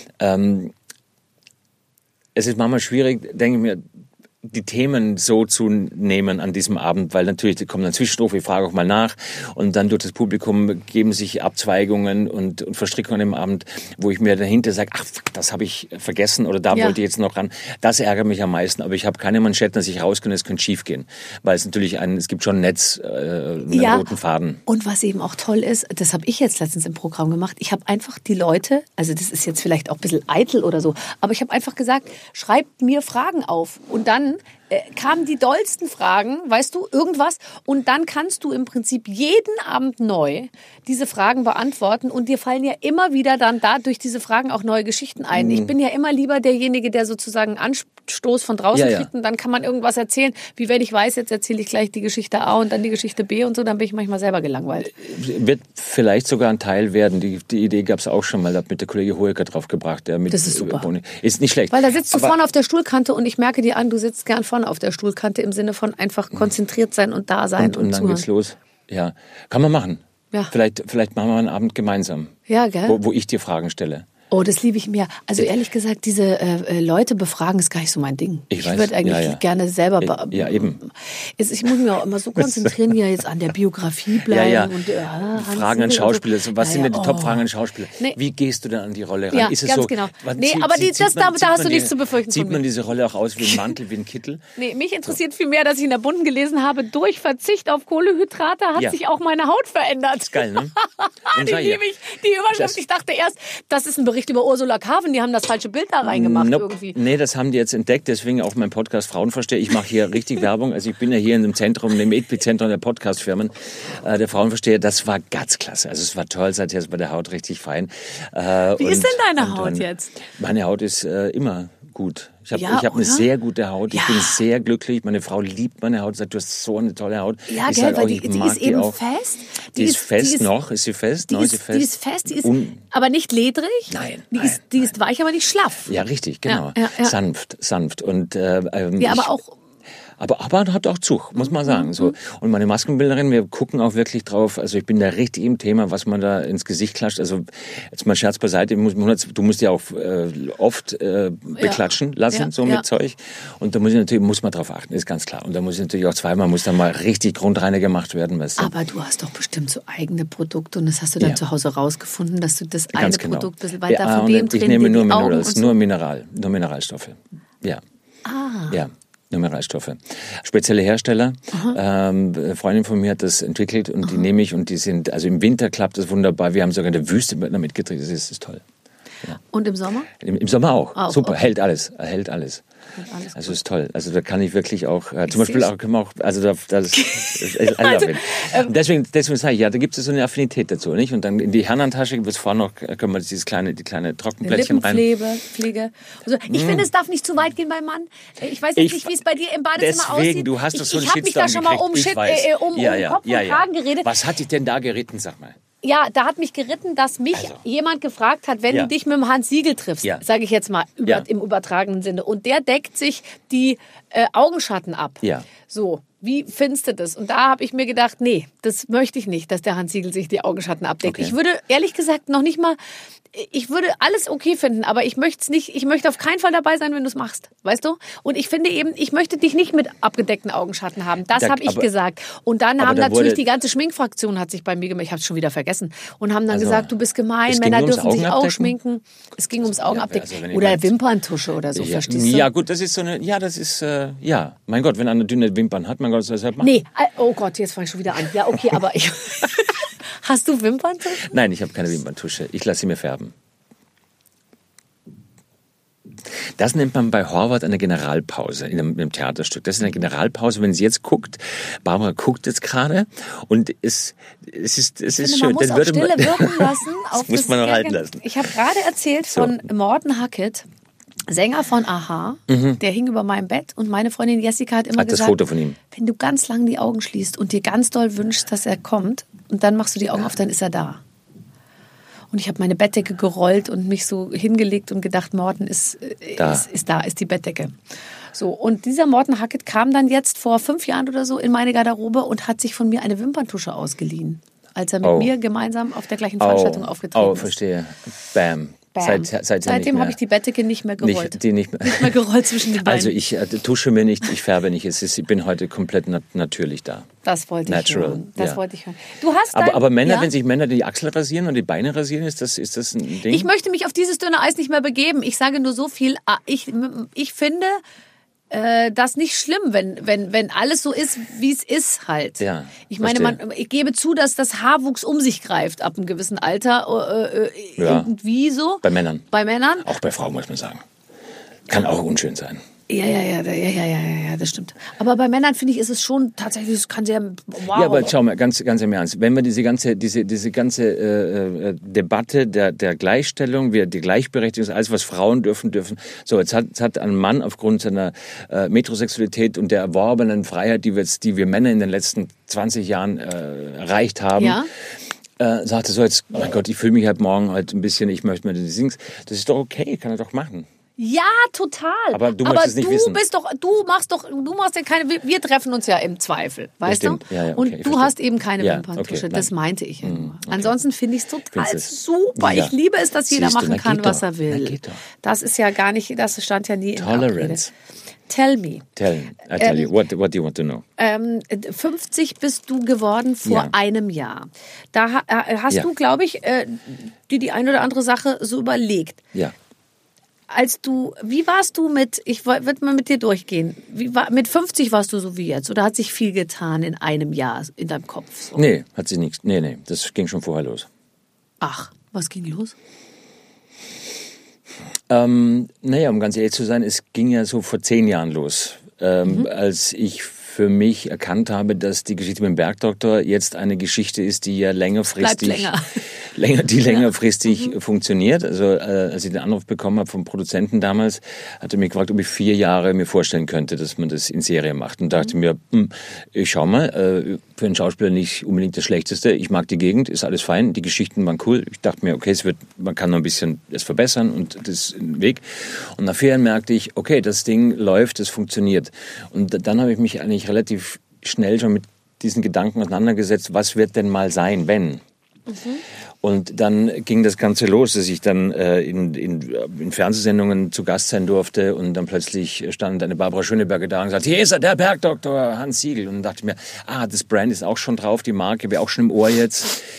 Es ist manchmal schwierig, denke ich mir, die Themen so zu nehmen an diesem Abend, weil natürlich da kommt ein Zwischenruf, ich frage auch mal nach und dann durch das Publikum geben sich Abzweigungen und Verstrickungen im Abend, wo ich mir dahinter sage, ach fuck, das habe ich vergessen oder da wollte ich jetzt noch ran. Das ärgert mich am meisten, aber ich habe keine Manschetten, dass ich rauskomme, es könnte schief gehen, weil es natürlich es gibt schon ein Netz, einen roten Faden. Und was eben auch toll ist, das habe ich jetzt letztens im Programm gemacht, ich habe einfach die Leute, also das ist jetzt vielleicht auch ein bisschen eitel oder so, aber ich habe einfach gesagt, schreibt mir Fragen auf und dann kamen die dollsten Fragen, weißt du, irgendwas. Und dann kannst du im Prinzip jeden Abend neu diese Fragen beantworten. Und dir fallen ja immer wieder dann durch diese Fragen auch neue Geschichten ein. Ich bin ja immer lieber derjenige, der sozusagen Anstoß von draußen kriegt. Und dann kann man irgendwas erzählen. Wie wenn ich weiß, jetzt erzähle ich gleich die Geschichte A und dann die Geschichte B und so. Dann bin ich manchmal selber gelangweilt. Wird vielleicht sogar ein Teil werden. Die Idee gab es auch schon mal. Da hat mit der Kollege Hoeker drauf gebracht. Das ist super. Ist nicht schlecht. Weil da sitzt du vorne auf der Stuhlkante und ich merke dir an, du sitzt gern vorne auf der Stuhlkante im Sinne von einfach konzentriert sein und da sein und dann zuhören. Geht's los. Ja, kann man machen. Ja. Vielleicht machen wir einen Abend gemeinsam. Ja, gell? Wo ich dir Fragen stelle. Oh, das liebe ich mir. Also ehrlich gesagt, diese Leute befragen ist gar nicht so mein Ding. Ich würde eigentlich gerne selber... Ja, eben. Ich muss mich auch immer so konzentrieren, wie jetzt an der Biografie bleiben. Und, Fragen an Schauspieler. So. Was sind denn die Top-Fragen an Schauspieler? Nee. Wie gehst du denn an die Rolle ran? Ja, ist es ganz so, genau. Da hast du nichts zu befürchten. Sieht man diese Rolle auch aus wie ein Mantel, wie ein Kittel? Nee, mich interessiert viel mehr, dass ich in der Bunten gelesen habe, durch Verzicht auf Kohlenhydrate hat sich auch meine Haut verändert. Das ist geil, ne? Die liebe ich, die Überschrift. Ich dachte erst, das ist ein Bericht über Ursula Carven, die haben das falsche Bild da reingemacht irgendwie. Nee, das haben die jetzt entdeckt, deswegen auch mein Podcast Frauenversteher. Ich mache hier richtig Werbung, also ich bin ja hier in dem Zentrum, in dem Epizentrum der Podcast-Firmen, der Frauenversteher, das war ganz klasse. Also es war toll, seither ist bei der Haut richtig fein. Wie ist denn deine Haut jetzt? Meine Haut ist immer gut. Ich habe eine sehr gute Haut. Ich bin sehr glücklich. Meine Frau liebt meine Haut. Sagt, du hast so eine tolle Haut. Ja, gell, weil die ist eben fest. Die ist fest noch. Ist sie fest? Die ist fest. Die ist aber nicht ledrig. Nein. Die ist weich, aber nicht schlaff. Ja, richtig, genau. Ja. Sanft. Und, aber auch... Aber hat auch Zug, muss man sagen. So. Und meine Maskenbildnerin, wir gucken auch wirklich drauf, also ich bin da richtig im Thema, was man da ins Gesicht klatscht. Also jetzt mal Scherz beiseite, du musst ja auch oft beklatschen lassen, mit Zeug. Und da muss man drauf achten, ist ganz klar. Und da muss natürlich auch zweimal, muss dann mal richtig grundreiner gemacht werden. Weißt du? Aber du hast doch bestimmt so eigene Produkte und das hast du dann zu Hause rausgefunden, dass du das eine Produkt ein bisschen weiter von dem drin, ich nehme nur Mineralstoffe. Ja. Ah. Ja. Nur Mineralstoffe. Spezielle Hersteller. Eine Freundin von mir hat das entwickelt und die nehme ich und die sind, also im Winter klappt das wunderbar. Wir haben sogar in der Wüste damit gedreht. Das ist toll. Ja. Und im Sommer? Im Sommer auch. Super, okay. Hält alles. Also ist toll. Also da kann ich wirklich auch, zum Beispiel auch, können wir auch, also das deswegen sage ich, ja, da gibt es so eine Affinität dazu, nicht? Und dann in die Herrentasche gibt es vorne noch, können wir die kleine Trockenplättchen rein. Pflege. Also ich finde, es darf nicht zu weit gehen beim Mann. Ich weiß jetzt nicht, wie es bei dir im Badezimmer aussieht. Deswegen, du hast doch so einen Ich habe mich da schon mal um Kopf und Kragen geredet. Was hat dich denn da geritten, sag mal? Ja, da hat mich geritten, dass mich jemand gefragt hat, wenn du dich mit dem Hans Siegel triffst, sage ich jetzt mal im übertragenen Sinne, und der deckt sich die Augenschatten ab. Ja. So, wie findest du das? Und da habe ich mir gedacht, nee, das möchte ich nicht, dass der Hans Siegel sich die Augenschatten abdeckt. Okay. Ich würde ehrlich gesagt noch nicht mal, ich würde alles okay finden, aber ich möchte es nicht, ich möchte auf keinen Fall dabei sein, wenn du es machst, weißt du? Und ich finde eben, ich möchte dich nicht mit abgedeckten Augenschatten haben. Das habe ich gesagt. Und dann haben natürlich die ganze Schminkfraktion hat sich bei mir gemeldet, ich habe es schon wieder vergessen, und haben dann gesagt, du bist gemein, Männer dürfen sich auch schminken. Es ging ums Augenabdecken oder Wimperntusche oder so, verstehst du? Ja gut, das ist so eine, mein Gott, wenn einer dünne Wimpern hat, mein Gott, was soll das machen? Nee, oh Gott, jetzt fange ich schon wieder an. Ja, okay, aber ich... Hast du Wimperntusche? Nein, ich habe keine Wimperntusche. Ich lasse sie mir färben. Das nennt man bei Horvath eine Generalpause in einem Theaterstück. Das ist eine Generalpause, wenn sie jetzt guckt. Barbara guckt jetzt gerade und es ist schön. Man muss auch Stille wirken lassen. Das muss man noch halten lassen. Ich habe gerade erzählt von Morten Hackett, Sänger von a-ha, der hing über meinem Bett, und meine Freundin Jessica hat immer gesagt, das Foto von ihm. Wenn du ganz lang die Augen schließt und dir ganz doll wünschst, dass er kommt, und dann machst du die Augen auf, dann ist er da. Und ich habe meine Bettdecke gerollt und mich so hingelegt und gedacht, Morten ist die Bettdecke. So, und dieser Morten Hackett kam dann jetzt vor 5 Jahren oder so in meine Garderobe und hat sich von mir eine Wimperntusche ausgeliehen, als er mit mir gemeinsam auf der gleichen Veranstaltung aufgetreten ist. Oh, verstehe. Bam. Seitdem habe ich die Bettdecke nicht mehr gerollt. Nicht mehr gerollt zwischen den Beinen. Also ich tusche mir nicht, ich färbe nicht. Ich bin heute komplett natürlich da. Das wollte ich hören. Du hast aber Männer, wenn sich Männer die Achsel rasieren und die Beine rasieren, ist das ein Ding? Ich möchte mich auf dieses dünne Eis nicht mehr begeben. Ich sage nur so viel. Ich finde das nicht schlimm, wenn alles so ist, wie es ist halt. Ja, ich meine, ich gebe zu, dass das Haarwuchs um sich greift ab einem gewissen Alter. Irgendwie so. Bei Männern. Bei Männern. Auch bei Frauen, muss man sagen. Kann auch unschön sein. Ja, das stimmt. Aber bei Männern, finde ich, ist es schon tatsächlich, es kann sehr, wow. Ja, aber schau mal, ganz im Ernst. Wenn wir diese ganze Debatte der Gleichstellung, die Gleichberechtigung, alles, was Frauen dürfen. So, jetzt hat ein Mann aufgrund seiner Metrosexualität und der erworbenen Freiheit, die wir Männer in den letzten 20 Jahren erreicht haben, sagte so, jetzt, mein Gott, ich fühle mich halt morgen halt ein bisschen, ich möchte mir das Dings. Das ist doch okay, kann er doch machen. Ja, total. Aber du möchtest nicht wissen. Du machst ja keine, wir treffen uns ja im Zweifel, weißt du? Ja, okay, und du hast eben keine Wimperntusche, das meinte ich ja nur. Okay. Ansonsten finde ich es total super. Ja. Ich liebe es, dass jeder machen kann, was er will. Das ist ja gar nicht, das stand ja nie in der Abrede. Tell me. I tell you. What do you want to know? 50 bist du geworden vor einem Jahr. Da hast du, glaube ich, die eine oder andere Sache so überlegt. Ja. Wie warst du ich würde mal mit dir durchgehen, mit 50 warst du so wie jetzt, oder hat sich viel getan in einem Jahr in deinem Kopf? So? Nee, hat sich nichts, nee, das ging schon vorher los. Ach, was ging los? Um ganz ehrlich zu sein, es ging ja so vor 10 Jahren los, als ich für mich erkannt habe, dass die Geschichte mit dem Bergdoktor jetzt eine Geschichte ist, die ja längerfristig funktioniert. Also als ich den Anruf bekommen habe vom Produzenten damals, hat er mich gefragt, ob ich 4 Jahre mir vorstellen könnte, dass man das in Serie macht. Und dachte mir, ich schau mal, für einen Schauspieler nicht unbedingt das Schlechteste. Ich mag die Gegend, ist alles fein, die Geschichten waren cool. Ich dachte mir, okay, man kann noch ein bisschen das verbessern und das ist ein Weg. Und nach 4 Jahren merkte ich, okay, das Ding läuft, das funktioniert. Und dann habe ich mich eigentlich relativ schnell schon mit diesen Gedanken auseinandergesetzt, was wird denn mal sein, wenn? Und dann ging das Ganze los, dass ich dann in Fernsehsendungen zu Gast sein durfte und dann plötzlich stand eine Barbara Schöneberger da und sagte, hier ist er, der Bergdoktor Hans Siegel. Und dann dachte ich mir, das Brand ist auch schon drauf, die Marke wäre auch schon im Ohr jetzt.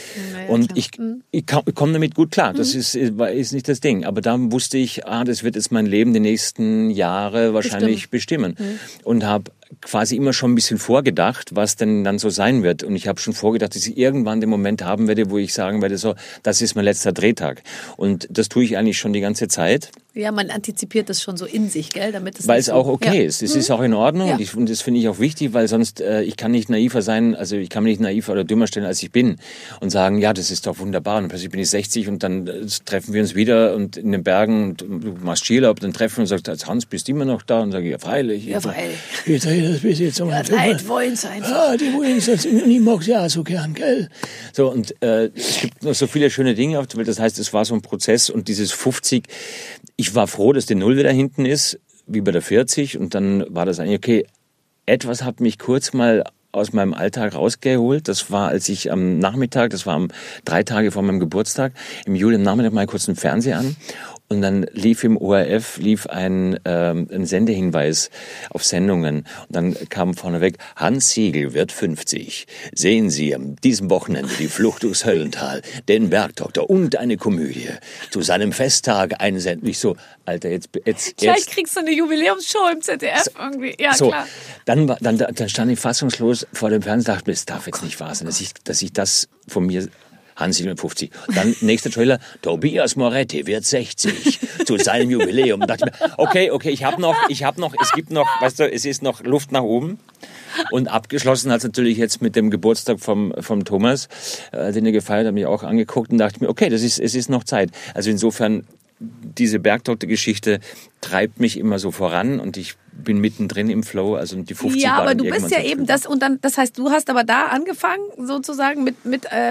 Und ich komme damit gut klar. Das ist nicht das Ding. Aber da wusste ich, das wird jetzt mein Leben die nächsten Jahre wahrscheinlich bestimmen. Und habe quasi immer schon ein bisschen vorgedacht, was denn dann so sein wird. Und ich habe schon vorgedacht, dass ich irgendwann den Moment haben werde, wo ich sagen werde, so, das ist mein letzter Drehtag. Und das tue ich eigentlich schon die ganze Zeit. Ja, man antizipiert das schon so in sich, gell? Damit es weil es auch okay ist. Es ist auch in Ordnung und das finde ich auch wichtig, weil sonst, ich kann nicht naiver sein, also ich kann mich nicht naiver oder dümmer stellen, als ich bin und sagen, ja, das ist doch wunderbar und plötzlich bin ich 60 und dann treffen wir uns wieder und in den Bergen und du machst Skiurlaub, dann treffen wir uns und sagst, Hans, bist du immer noch da? Und sage ich, ja, freilich. Ja, freilich. Ich drehe das bis jetzt ja, Leute wollen es einfach. Ja, die wollen es und ich mag es ja so gern, gell? So, und es gibt noch so viele schöne Dinge auf der Welt, das heißt, es war so ein Prozess und dieses 50, ich war froh, dass die 0 wieder hinten ist, wie bei der 40 und dann war das eigentlich okay. Etwas hat mich kurz mal aus meinem Alltag rausgeholt. Das war, als ich am Nachmittag, das war 3 Tage vor meinem Geburtstag, im Juli am Nachmittag mal kurz einen Fernseher an. Und dann lief im ORF ein Sendehinweis auf Sendungen. Und dann kam vorneweg, Hans Siegel wird 50. Sehen Sie an diesem Wochenende die Flucht durchs Höllental, den Bergdoktor und eine Komödie. Zu seinem Festtag einsenden. Ich so, Alter, jetzt. Gleich kriegst du eine Jubiläumsshow im ZDF irgendwie. Ja, so, klar. Dann stand ich fassungslos vor dem Fernseher und dachte, das darf jetzt nicht wahr sein, dass ich das von mir... Hans 57. Dann nächster Trailer, Tobias Moretti wird 60 zu seinem Jubiläum. Da dachte ich mir, okay, ich habe noch, es gibt noch, weißt du, es ist noch Luft nach oben. Und abgeschlossen hat es natürlich jetzt mit dem Geburtstag vom Thomas, den er gefeiert hat, mich auch angeguckt und dachte mir, okay, es ist noch Zeit. Also insofern, diese Bergdoktor-Geschichte treibt mich immer so voran und ich bin mittendrin im Flow, also die 50 Ja, aber du bist ja eben das und dann, das heißt, du hast aber da angefangen, sozusagen mit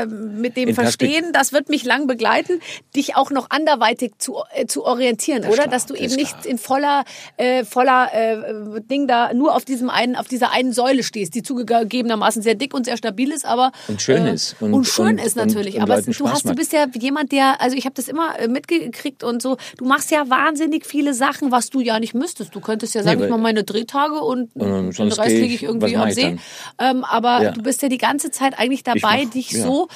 dem Verstehen, das wird mich lang begleiten, dich auch noch anderweitig zu orientieren, das oder? Klar, dass du eben nicht in voller Ding da nur auf dieser einen Säule stehst, die zugegebenermaßen sehr dick und sehr stabil ist, aber und schön ist und schön ist natürlich. Und aber du bist ja jemand, der, also ich habe das immer mitgekriegt und so. Du machst ja wahnsinnig viele Sachen, was du ja nicht müsstest. Du könntest ja sagen, ich mache meine Drehtage und den Rest liege ich irgendwie am See. Aber du bist ja die ganze Zeit eigentlich dabei, so...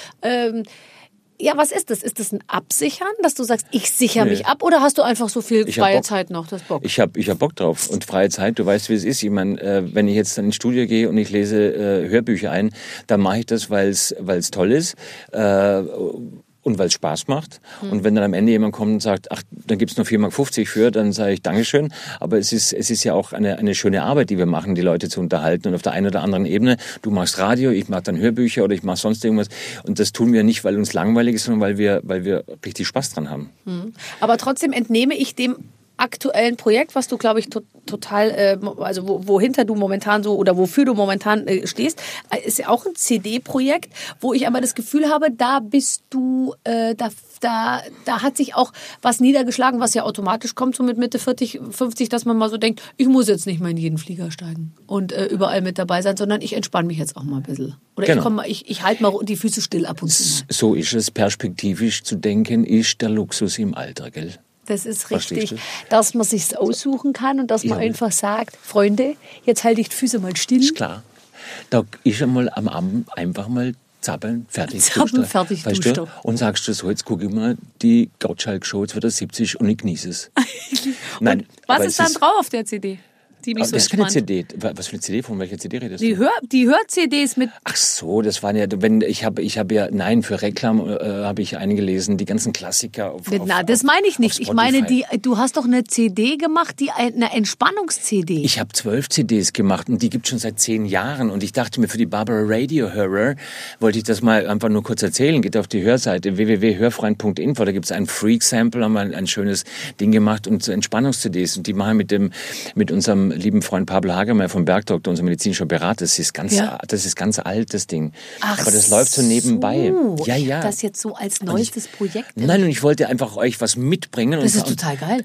Ja, was ist das? Ist das ein Absichern, dass du sagst, ich sichere mich ab, oder hast du einfach so viel freie Zeit noch? Das Bock? Ich hab Bock drauf. Und freie Zeit, du weißt, wie es ist. Ich meine, wenn ich jetzt dann ins Studio gehe und ich lese Hörbücher ein, dann mache ich das, weil es toll ist. Und weil es Spaß macht. Und wenn dann am Ende jemand kommt und sagt, ach, dann gibt's nur 4,50 Mark für, dann sage ich Dankeschön. Aber es ist ja auch eine schöne Arbeit, die wir machen, die Leute zu unterhalten. Und auf der einen oder anderen Ebene, du machst Radio, ich mache dann Hörbücher oder ich mache sonst irgendwas. Und das tun wir nicht, weil uns langweilig ist, sondern weil wir richtig Spaß dran haben. Aber trotzdem entnehme ich dem aktuellen Projekt, was du, glaube ich, total, also wohinter du momentan so oder wofür du momentan stehst, ist ja auch ein CD-Projekt, wo ich aber das Gefühl habe, da bist du, da hat sich auch was niedergeschlagen, was ja automatisch kommt, so mit Mitte 40, 50, dass man mal so denkt, ich muss jetzt nicht mehr in jeden Flieger steigen und überall mit dabei sein, sondern ich entspanne mich jetzt auch mal ein bisschen. Oder ich halte mal die Füße still ab und zu. So ist es, perspektivisch zu denken, ist der Luxus im Alter, gell? Das ist richtig, dass man sich's aussuchen kann und dass man einfach sagt, Freunde, jetzt halte ich die Füße mal still. Ist klar. Da ist einmal am Abend einfach mal zappeln, fertig duschen. Du? Und sagst du so, jetzt gucke ich mal die Gottschalk-Show, jetzt wird er 70 und ich genieße es. Nein, was ist dann drauf auf der CD? Die mich so das ist keine CD. Was für eine CD? Von welcher CD redest du? Die Hör-CDs mit... Ach so, das waren ja... Ich habe ja... Nein, für Reklam habe ich eingelesen, die ganzen Klassiker das meine ich nicht. Ich meine, du hast doch eine CD gemacht, eine Entspannungs-CD. Ich habe 12 CDs gemacht und die gibt es schon seit 10 Jahren. Und ich dachte mir, für die Barbara Radio-Hörer wollte ich das mal einfach nur kurz erzählen. Geht auf die Hörseite www.hörfreund.info. Da gibt es ein Freak-Sample, haben wir ein schönes Ding gemacht und so Entspannungs-CDs. Und die machen mit unserem lieben Freund Pablo Hagemeyer vom Bergdoktor, unser medizinischer Berater. Das ist ganz alt, das Ding. Ach, aber das läuft so nebenbei. Ja. Das jetzt so als neuestes Projekt? Nein, und ich wollte einfach euch was mitbringen. Das ist total geil.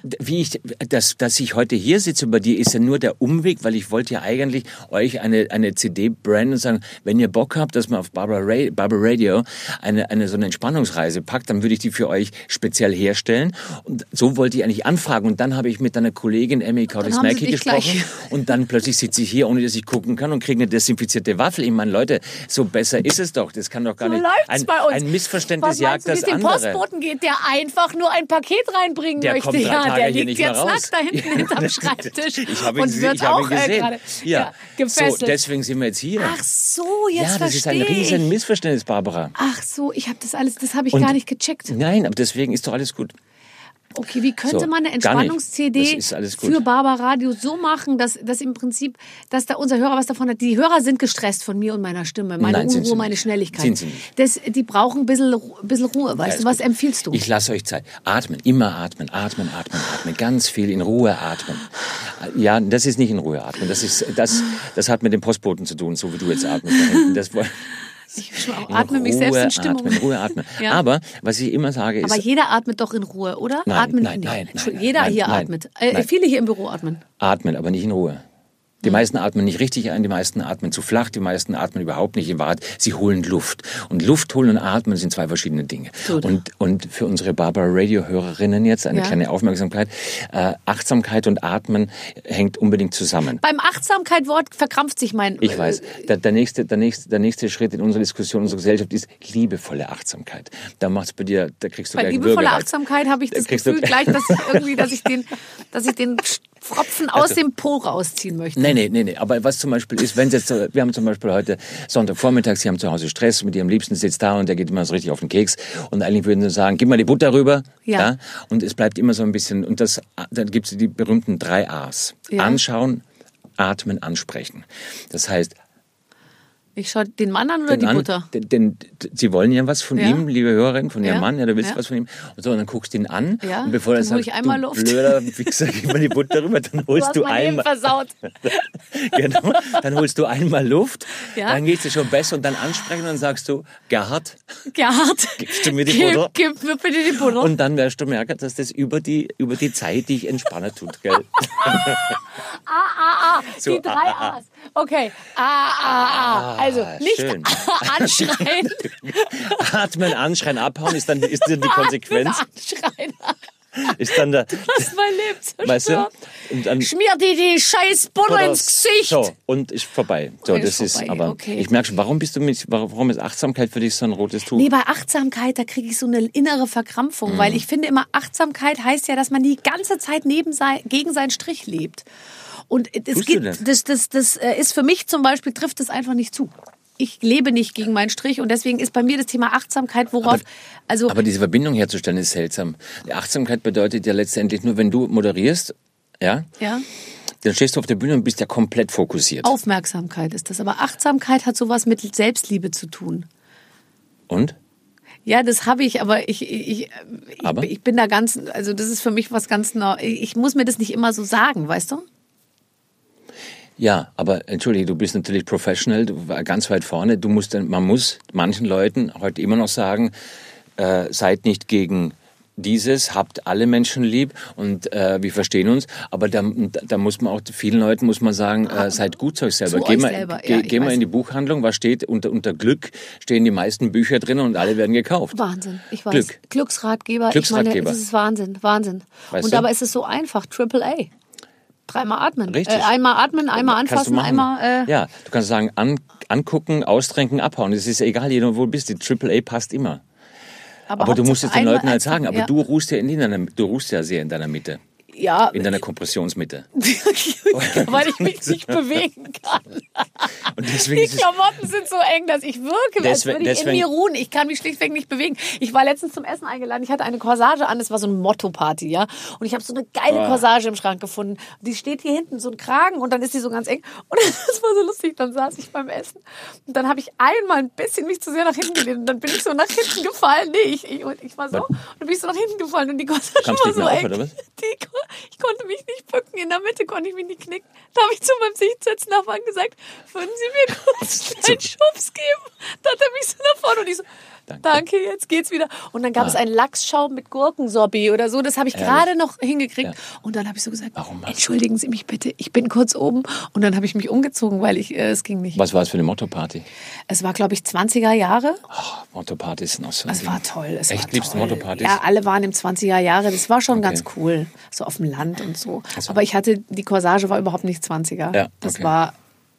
Dass ich heute hier sitze bei dir, ist ja nur der Umweg, weil ich wollte ja eigentlich euch eine CD branden und sagen, wenn ihr Bock habt, dass man auf Barbara Radio so eine Entspannungsreise packt, dann würde ich die für euch speziell herstellen. Und so wollte ich eigentlich anfragen. Und dann habe ich mit einer Kollegin Emmy Kaurismäki gesprochen. und dann plötzlich sitze ich hier, ohne dass ich gucken kann und kriege eine desinfizierte Waffel. Ich meine, Leute, so besser ist es doch. Das kann doch gar So nicht. läuft's bei uns. Ein Missverständnis Was meinst jagt du, wie das es dem andere. Postboten geht, der einfach nur ein Paket reinbringen Der möchte? kommt 3 Tage der hier liegt nicht mehr jetzt raus. nackt da hinten hinterm Schreibtisch Ich habe ihn und gesehen. wird Ich habe auch ihn gesehen. gerade Ja. gefesselt. So, deswegen sind wir jetzt hier. Ach so, jetzt ja, das ist ein verstehe riesen ich. Missverständnis, Barbara. Ach so, ich habe das habe ich Und- gar nicht gecheckt. Nein, aber deswegen ist doch alles gut. Okay, wie könnte So, man eine gar nicht. Entspannungs-CD Das ist alles gut. für Barbaradio so machen, dass im Prinzip, dass da unser Hörer was davon hat? Die Hörer sind gestresst von mir und meiner Stimme, meine Nein, sind Unruhe, sie meine nicht. Schnelligkeit. Sind sie nicht. Die brauchen ein bisschen Ruhe, weißt du? Was empfiehlst du? Ich lasse euch Zeit. Atmen, immer atmen, atmen, atmen, atmen. Ganz viel in Ruhe atmen. Ja, das ist nicht in Ruhe atmen. Das hat mit dem Postboten zu tun, so wie du jetzt atmest. Da hinten. Ich atme mich selbst in Stimmung. Atmen, Ruhe atmen. Ja. Aber was ich immer sage ist... Aber jeder atmet doch in Ruhe, oder? Nein, Atmen nein, nicht. nein, Entschuldigung, nein, jeder nein, hier nein, atmet. nein. Viele hier im Büro atmen. Atmen, aber nicht in Ruhe. Die meisten atmen nicht richtig ein, die meisten atmen zu flach, die meisten atmen überhaupt nicht. In Wahrheit, sie holen Luft. Und Luft holen und atmen sind 2 verschiedene Dinge. Gut. Und für unsere Barbara Radio-Hörerinnen jetzt eine Ja. kleine Aufmerksamkeit. Achtsamkeit und Atmen hängt unbedingt zusammen. Beim Achtsamkeit-Wort verkrampft sich mein... Ich weiß. Der nächste Schritt in unserer Diskussion, unserer Gesellschaft ist liebevolle Achtsamkeit. Da macht's bei dir, da kriegst du Bei gleich einen liebevoller Bürgerreiz. Achtsamkeit habe ich das Kriegst du- Gefühl gleich, dass ich den Pfropfen aus dem Po rausziehen möchte. Nee. Aber was zum Beispiel ist, wenn jetzt, wir haben zum Beispiel heute Sonntagvormittag, Sie haben zu Hause Stress, mit Ihrem Liebsten sitzt da und der geht immer so richtig auf den Keks. Und eigentlich würden Sie sagen, gib mal die Butter rüber. Ja. Und es bleibt immer so ein bisschen, und dann gibt es die berühmten 3 A's. Ja. Anschauen, atmen, ansprechen. Das heißt, Ich schaue den Mann an oder die Butter? Sie wollen ja was von Ja. ihm, liebe Hörerin, von Ihrem Ja. Mann, ja, du willst Ja. was von ihm. Und so, und dann guckst du ihn an. Ja. Und bevor er Dann hol sagt, ich einmal du Luft. blöder Wichser, gib mal die Butter rüber, dann Du holst hast du mein Leben einmal. versaut. Genau, dann holst du einmal Luft, Ja. dann geht's dir schon besser und dann ansprechen und dann sagst du, Gerhard, Gerhard, gibst du mir die Butter? Gib mir bitte die Butter. Und dann wirst du merken, dass das über die Zeit dich entspannen tut, gell? So, Die 3 A's. Okay. Also nicht schön. anschreien. Atmen, anschreien, abhauen ist dann die Konsequenz. Anschreien. Ist dann der, Das ist mein Leben zerstört. weißt du? Und dann Schmier dir die scheiß Butter ins Gesicht. So, und ist vorbei. So, Ist das vorbei, ist, aber okay. ich merke schon, warum ist Achtsamkeit für dich so ein rotes Tuch? Nee, bei Achtsamkeit, da kriege ich so eine innere Verkrampfung, weil ich finde immer, Achtsamkeit heißt ja, dass man die ganze Zeit gegen seinen Strich lebt. Und Tust du das? das ist für mich zum Beispiel, trifft es einfach nicht zu. Ich lebe nicht gegen meinen Strich und deswegen ist bei mir das Thema Achtsamkeit, Aber diese Verbindung herzustellen ist seltsam. Die Achtsamkeit bedeutet ja letztendlich nur, wenn du moderierst, ja, ja, dann stehst du auf der Bühne und bist ja komplett fokussiert. Aufmerksamkeit ist das. Aber Achtsamkeit hat sowas mit Selbstliebe zu tun. Und? Ja, das habe ich, aber ich bin da ganz, also das ist für mich was ganz ich muss mir das nicht immer so sagen, weißt du? Ja, aber entschuldige, du bist natürlich professional, du war ganz weit vorne. Man muss manchen Leuten heute immer noch sagen, seid nicht gegen dieses, habt alle Menschen lieb und wir verstehen uns. Aber da muss man auch vielen Leuten muss man sagen, seid gut zu euch selber. Zu euch selber, ja, ich Geh mal weiß. in die Buchhandlung, was steht unter Glück stehen die meisten Bücher drin und alle werden gekauft. Wahnsinn, ich weiß. Glück. Glücksratgeber. Glücksratgeber. Ich meine, das ist Wahnsinn. Weißt Und du? dabei ist es so einfach, AAA. 3-mal atmen. Richtig. Einmal atmen, einmal Kannst du anfassen, machen. einmal... Ja, du kannst sagen, angucken, austrinken, abhauen. Es ist egal, wo du bist. Die AAA passt immer. Aber du musst es den Leuten halt sagen. Aber du ruhst ja sehr in deiner Mitte. Ja, In deiner Kompressionsmitte. weil ich mich nicht bewegen kann. Und deswegen Die ist es, Klamotten sind so eng, dass ich wirke, als würde ich in deswegen- mir ruhen. Ich kann mich schlichtweg nicht bewegen. Ich war letztens zum Essen eingeladen. Ich hatte eine Corsage an. Das war so eine Motto-Party, ja. Und ich habe so eine geile Corsage im Schrank gefunden. Die steht hier hinten, so ein Kragen. Und dann ist die so ganz eng. Und das war so lustig. Dann saß ich beim Essen. Und dann habe ich einmal ein bisschen mich zu sehr nach hinten gelehnt. Und dann bin ich so nach hinten gefallen. Nee, ich war so. Und dann bin ich so nach hinten gefallen. Und die Corsage Kamst war nicht so mehr auf, eng. oder was? Ich konnte mich nicht bücken. In der Mitte konnte ich mich nicht knicken. Da habe ich zu meinem Sitznachbarn gesagt, würden Sie mir kurz einen Schubs geben? Da hat er mich so nach vorne und ich so, Danke, jetzt geht's wieder. Und dann gab es einen Lachsschaum mit Gurkensorbi oder so. Das habe ich gerade noch hingekriegt. Ja. Und dann habe ich so gesagt, entschuldigen Sie mich bitte, ich bin kurz oben. Und dann habe ich mich umgezogen, weil es ging nicht. Was war es für eine Motto-Party? Es war, glaube ich, 20er Jahre. Oh, Motto-Partys sind auch so. Es war toll. Echt, liebst du Motto-Partys? Ja, alle waren im 20er Jahre. Das war schon ganz cool. So auf dem Land und so. Aber die Corsage war überhaupt nicht 20er. Ja, das war...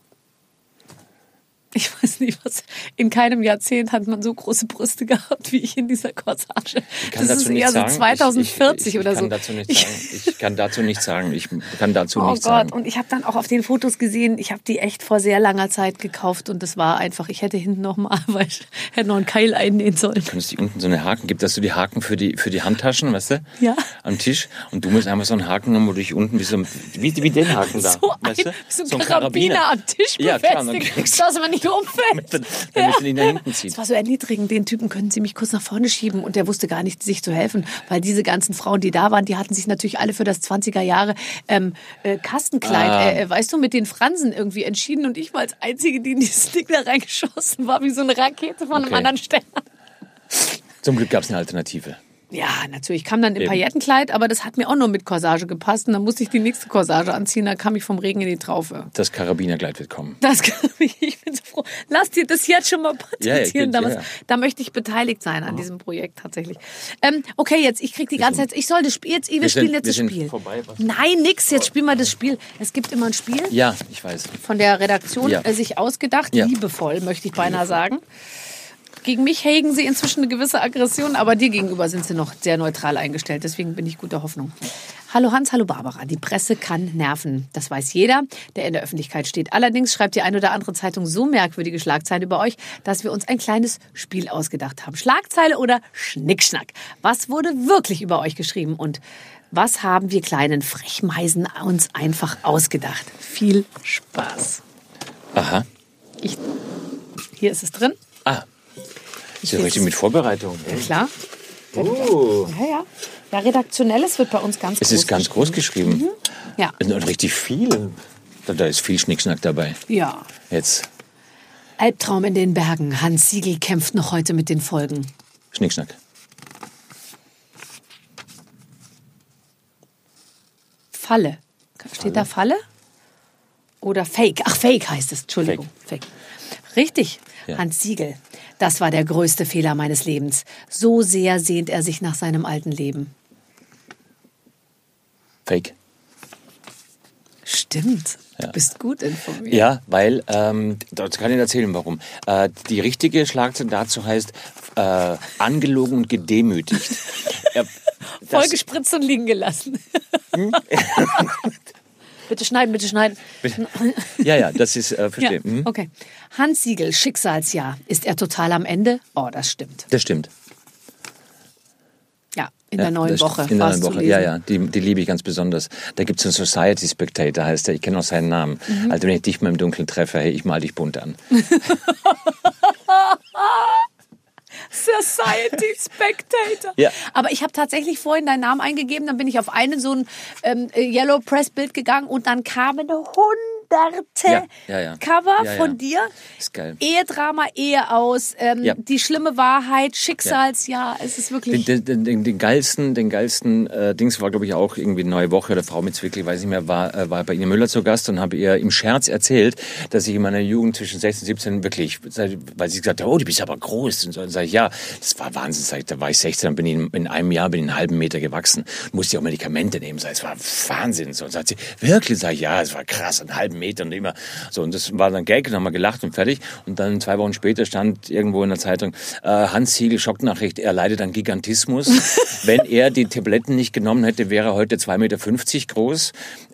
Ich weiß nicht, in keinem Jahrzehnt hat man so große Brüste gehabt, wie ich in dieser Corsage. Das ist eher so 2040 oder so. Ich kann dazu nichts sagen. Oh Gott, und ich habe dann auch auf den Fotos gesehen, ich habe die echt vor sehr langer Zeit gekauft und das war einfach, ich hätte hinten weil ich hätte noch einen Keil einnähen sollen. Du könntest die unten so eine Haken, gibt das so die Haken für die Handtaschen, weißt du? Ja. Am Tisch und du musst einfach so einen Haken haben, wo du dich unten wie den Haken da, weißt du? So ein Karabiner am Tisch befestigt, dass man nicht umfällt. Damit du ihn nach hinten ziehst. Das war so erniedrigend. Den Typen können Sie mich kurz nach vorne schieben. Und der wusste gar nicht, sich zu helfen. Weil diese ganzen Frauen, die da waren, die hatten sich natürlich alle für das 20er Jahre Kastenkleid, weißt du, mit den Fransen irgendwie entschieden. Und ich war als Einzige, die in dieses Ding da reingeschossen war, wie so eine Rakete von einem anderen Stern. Zum Glück gab es eine Alternative. Ja, natürlich. Kam dann im Paillettenkleid, aber das hat mir auch nur mit Corsage gepasst. Und dann musste ich die nächste Corsage anziehen, da kam ich vom Regen in die Traufe. Das Karabinerkleid wird kommen. Ich bin so froh. Lass dir das jetzt schon mal patentieren. Da möchte ich beteiligt sein an diesem Projekt tatsächlich. Okay, ich krieg die ganze Zeit, ich soll das Spiel, wir spielen jetzt das Spiel. Vorbei, Nein, nix, jetzt spielen wir das Spiel. Es gibt immer ein Spiel. Ja, ich weiß. Von der Redaktion sich ausgedacht, liebevoll, möchte ich beinahe sagen. Gegen mich hegen sie inzwischen eine gewisse Aggression, aber dir gegenüber sind sie noch sehr neutral eingestellt. Deswegen bin ich guter Hoffnung. Hallo Hans, hallo Barbara. Die Presse kann nerven. Das weiß jeder, der in der Öffentlichkeit steht. Allerdings schreibt die ein oder andere Zeitung so merkwürdige Schlagzeilen über euch, dass wir uns ein kleines Spiel ausgedacht haben. Schlagzeile oder Schnickschnack? Was wurde wirklich über euch geschrieben? Und was haben wir kleinen Frechmeisen uns einfach ausgedacht? Viel Spaß. Aha. Hier ist es drin. Ist ja richtig mit Vorbereitung. Ja, klar. Ja, redaktionelles wird bei uns ganz groß. Es ist ganz groß geschrieben. Mhm. Ja. Und richtig viel. Da ist viel Schnickschnack dabei. Ja. Jetzt. Albtraum in den Bergen. Hans Siegel kämpft noch heute mit den Folgen. Schnickschnack. Falle. Steht da Falle? Oder Fake? Ach, Fake heißt es. Entschuldigung. Fake. Richtig. Ja. Hans Siegel. Das war der größte Fehler meines Lebens. So sehr sehnt er sich nach seinem alten Leben. Fake. Stimmt. Du bist gut informiert. Ja, weil, das kann ich erzählen, warum. Die richtige Schlagzeile dazu heißt, angelogen und gedemütigt. Vollgespritzt und liegen gelassen. Bitte schneiden. Ja, das ist verstehe. Ja, okay. Hans Siegel, Schicksalsjahr. Ist er total am Ende? Oh, das stimmt. Das stimmt. Ja, in der neuen Woche. In der neuen Woche, ja. Die liebe ich ganz besonders. Da gibt es einen Society Spectator, heißt der. Ich kenne auch seinen Namen. Also wenn ich dich mal im Dunkeln treffe, hey, ich mal dich bunt an. Society Spectator. Ja. Aber ich habe tatsächlich vorhin deinen Namen eingegeben, dann bin ich auf so ein Yellow Press Bild gegangen und dann kamen hunderte Cover von dir. Ist geil. Ehedrama, Ehe aus, die schlimme Wahrheit, Schicksalsjahr, es ist wirklich... Den geilsten Dings war, glaube ich, auch irgendwie Neue Woche oder Frau mit Zwickli, weiß nicht mehr, war bei Ine Müller zu Gast und habe ihr im Scherz erzählt, dass ich in meiner Jugend zwischen 16 und 17 wirklich, weil sie gesagt hat, oh, du bist aber groß. Und so, sage ich, ja, das war Wahnsinn. Sag ich, da war ich 16, dann bin ich in einem Jahr einen halben Meter gewachsen. Musste ja auch Medikamente nehmen. Sag ich, es war Wahnsinn. So, und sagt sie, wirklich? Sag ich, ja, es war krass, einen halben Meter und immer. So, und das war dann Gag, dann haben wir gelacht und fertig. Und dann 2 Wochen später stand irgendwo in der Zeitung, Hans Siegel, Schocknachricht, er leidet an Gigantismus. Wenn er die Tabletten nicht genommen hätte, wäre er heute 2,50 Meter groß.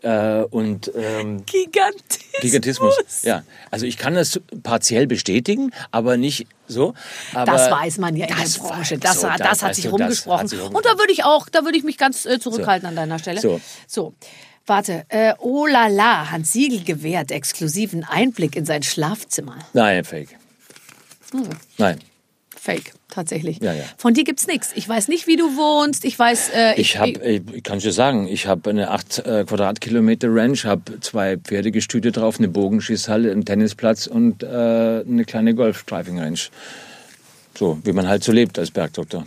Gigantismus. Ja, also ich kann das partiell bestätigen, aber nicht so. Aber das weiß man ja in der Branche. Das hat sich rumgesprochen. Und da würde ich mich ganz zurückhalten an deiner Stelle. So. Warte, oh la la, Hans Siegel gewährt exklusiven Einblick in sein Schlafzimmer. Nein, Fake. Nein. Fake, tatsächlich. Ja. Von dir gibt's nichts. Ich weiß nicht, wie du wohnst. Ich weiß. Ich kann dir sagen, ich habe eine 8 Quadratkilometer Ranch, habe 2 Pferdegestüte drauf, eine Bogenschießhalle, einen Tennisplatz und eine kleine Golf-Driving-Range. So, wie man halt so lebt als Bergdoktor.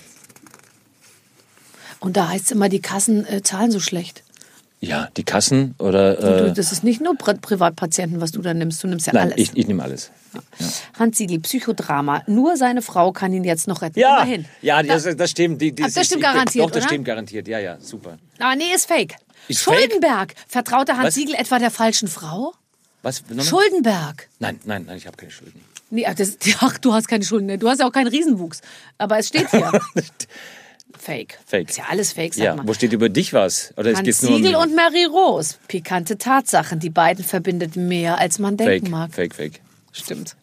Und da heißt es immer, die Kassen zahlen so schlecht. Ja, die Kassen oder... das ist nicht nur Privatpatienten, was du da nimmst. Du nimmst ja alles. Ich nehme alles. Ja. Hans Siegel, Psychodrama. Nur seine Frau kann ihn jetzt noch retten. Ja, Immerhin. ja, das stimmt. Das stimmt garantiert, Doch, das oder? stimmt garantiert. Ja, super. Ah, nee, ist fake. Ist Schuldenberg. Vertraute Hans Was? Siegel etwa der falschen Frau? Was? Nochmal? Schuldenberg. Nein, ich habe keine Schulden. Nee, ach, du hast keine Schulden. Ne? Du hast ja auch keinen Riesenwuchs. Aber es steht hier. Fake. Ist ja alles Fake, sag Ja, mal. wo steht über dich was? Oder Hans geht's nur Siegel um und Mary Rose. Pikante Tatsachen. Die beiden verbindet mehr, als man denken mag. Fake. Stimmt.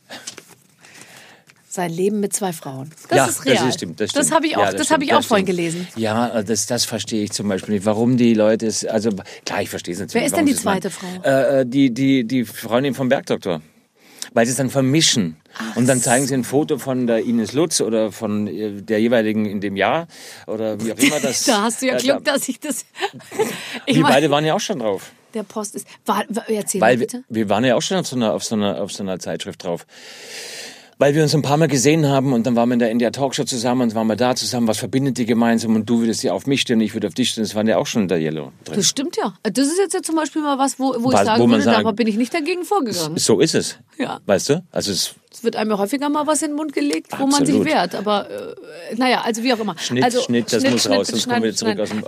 Sein Leben mit 2 Frauen. Das ist real. Das stimmt. Das habe ich auch, hab ich auch vorhin gelesen. Ja, das verstehe ich zum Beispiel nicht. Warum die Leute es, also klar, ich verstehe es natürlich. Wer ist denn die zweite Frau? Die Freundin vom Bergdoktor. Weil sie es dann vermischen. Und dann zeigen sie ein Foto von der Ines Lutz oder von der jeweiligen in dem Jahr oder wie auch immer das. Da hast du ja Glück, dass ich das... Wir beide waren ja auch schon drauf. Der Post ist... Erzähl Weil mal bitte. wir waren ja auch schon auf so einer Zeitschrift drauf. Weil wir uns ein paar Mal gesehen haben und dann waren wir in der NDR Talkshow zusammen und waren wir da zusammen, was verbindet die gemeinsam und du würdest ja auf mich stehen und ich würde auf dich stehen. Das waren ja auch schon in der Yellow drin. Das stimmt ja. Das ist jetzt ja zum Beispiel mal was, wo ich sagen würde, da bin ich nicht dagegen vorgegangen. So ist es. Ja. Weißt du? Also es wird einem ja häufiger mal was in den Mund gelegt, wo man sich Absolut. wehrt. Aber naja, also wie auch immer. Schnitt, das muss raus, sonst kommen wir zurück aus dem...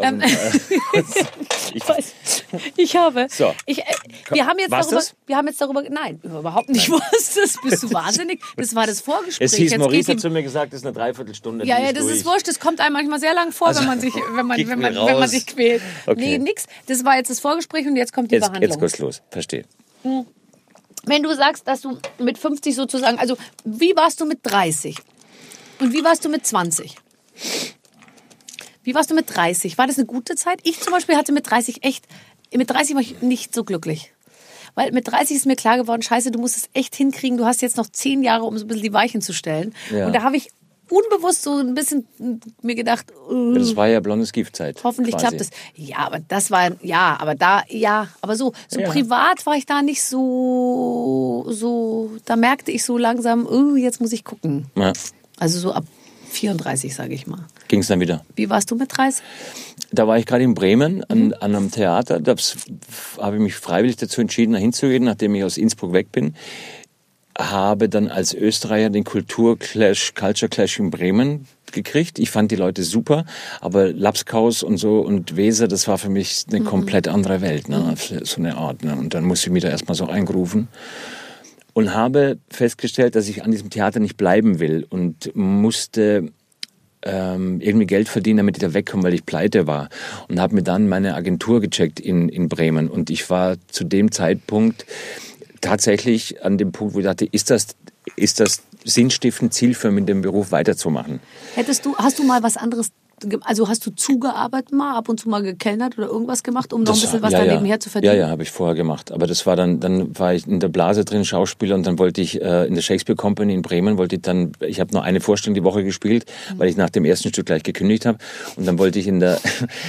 Ich weiß. Ich habe... So. Wir haben jetzt das? darüber... Nein, überhaupt nicht. Was das? Bist du wahnsinnig? Das war das Vorgespräch. Es hieß, Jetzt Maurice geht hat zu mir gesagt, das ist eine Dreiviertelstunde. Ja, das ist wurscht. Das kommt einem manchmal sehr lang vor, Also, wenn man sich quält. Okay. Nee, nix. Das war jetzt das Vorgespräch und jetzt kommt die Behandlung. Jetzt geht's los. Verstehe. Wenn du sagst, dass du mit 50 sozusagen, also wie warst du mit 30? Und wie warst du mit 20? Wie warst du mit 30? War das eine gute Zeit? Ich zum Beispiel hatte mit 30 war ich nicht so glücklich. Weil mit 30 ist mir klar geworden, scheiße, du musst es echt hinkriegen, du hast jetzt noch 10 Jahre, um so ein bisschen die Weichen zu stellen. Ja. Und da habe ich unbewusst so ein bisschen mir gedacht, Das war ja blondes Giftzeit. hoffentlich quasi. klappt es. Ja, aber das war, aber so Ja. privat war ich da nicht so, da merkte ich so langsam, jetzt muss ich gucken. Ja. Also so ab 34, sage ich mal. Ging es dann wieder. Wie warst du mit 30? Da war ich gerade in Bremen an einem Theater. Da habe ich mich freiwillig dazu entschieden, da hinzugehen, nachdem ich aus Innsbruck weg bin. Habe dann als Österreicher den Culture Clash in Bremen gekriegt. Ich fand die Leute super, aber Lapskaus und so und Weser, das war für mich eine komplett andere Welt, ne? So eine Art. Ne? Und dann musste ich mich da erstmal so eingerufen und habe festgestellt, dass ich an diesem Theater nicht bleiben will und musste irgendwie Geld verdienen, damit ich da wegkomme, weil ich pleite war. Und habe mir dann meine Agentur gecheckt in Bremen. Und ich war zu dem Zeitpunkt tatsächlich an dem Punkt, wo ich dachte, ist das sinnstiftend, zielführend mit dem Beruf weiterzumachen? Hast du mal was anderes, also hast du zugearbeitet mal, ab und zu mal gekellnert oder irgendwas gemacht, um noch ein bisschen was nebenher zu verdienen? Ja, habe ich vorher gemacht. Aber das war dann war ich in der Blase drin, Schauspieler, und dann wollte ich in der Shakespeare Company in Bremen, ich habe nur eine Vorstellung die Woche gespielt, weil ich nach dem ersten Stück gleich gekündigt habe. Und dann wollte ich in der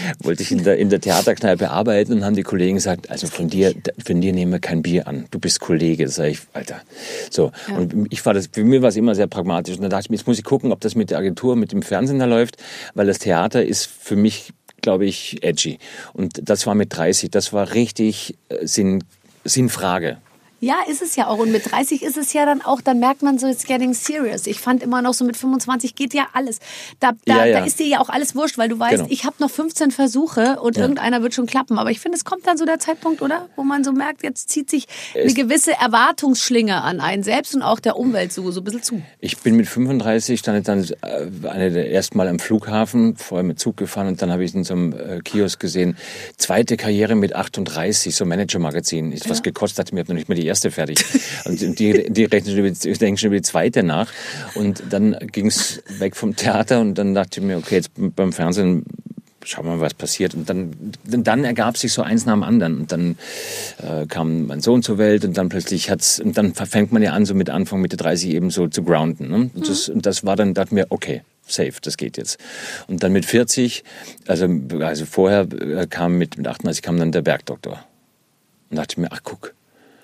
Theaterkneipe arbeiten und haben die Kollegen gesagt, also von dir nehmen wir kein Bier an. Du bist Kollege. Sag ich, Alter. So. Ja. Und für mich war es immer sehr pragmatisch. Und dann dachte ich mir, jetzt muss ich gucken, ob das mit der Agentur, mit dem Fernsehen da läuft, weil das Theater ist für mich, glaube ich, edgy. Und das war mit 30, das war richtig Sinnfrage. Ja, ist es ja auch. Und mit 30 ist es ja dann auch, dann merkt man so, it's getting serious. Ich fand immer noch so, mit 25 geht ja alles. Da ist dir ja auch alles wurscht, weil du weißt, Genau. Ich habe noch 15 Versuche und irgendeiner wird schon klappen. Aber ich finde, es kommt dann so der Zeitpunkt, oder? Wo man so merkt, jetzt zieht sich eine gewisse Erwartungsschlinge an einen selbst und auch der Umwelt so ein bisschen zu. Ich bin mit 35, stand ich dann eine der ersten Mal am Flughafen, vorher mit Zug gefahren und dann habe ich in so einem Kiosk gesehen, zweite Karriere mit 38, so Manager-Magazin. Was gekostet hat, mir hat noch nicht mal die erste fertig. Und die denken schon über die zweite nach. Und dann ging es weg vom Theater und dann dachte ich mir, okay, jetzt beim Fernsehen schauen wir mal, was passiert. Und dann ergab sich so eins nach dem anderen. Und dann kam mein Sohn zur Welt und dann plötzlich und dann fängt man ja an, so mit Anfang, Mitte 30 eben so zu grounden. Ne? Und das war dann, dachte ich mir, okay, safe, das geht jetzt. Und dann mit 40, also vorher kam mit 38 kam dann der Bergdoktor. Und dachte ich mir, ach guck,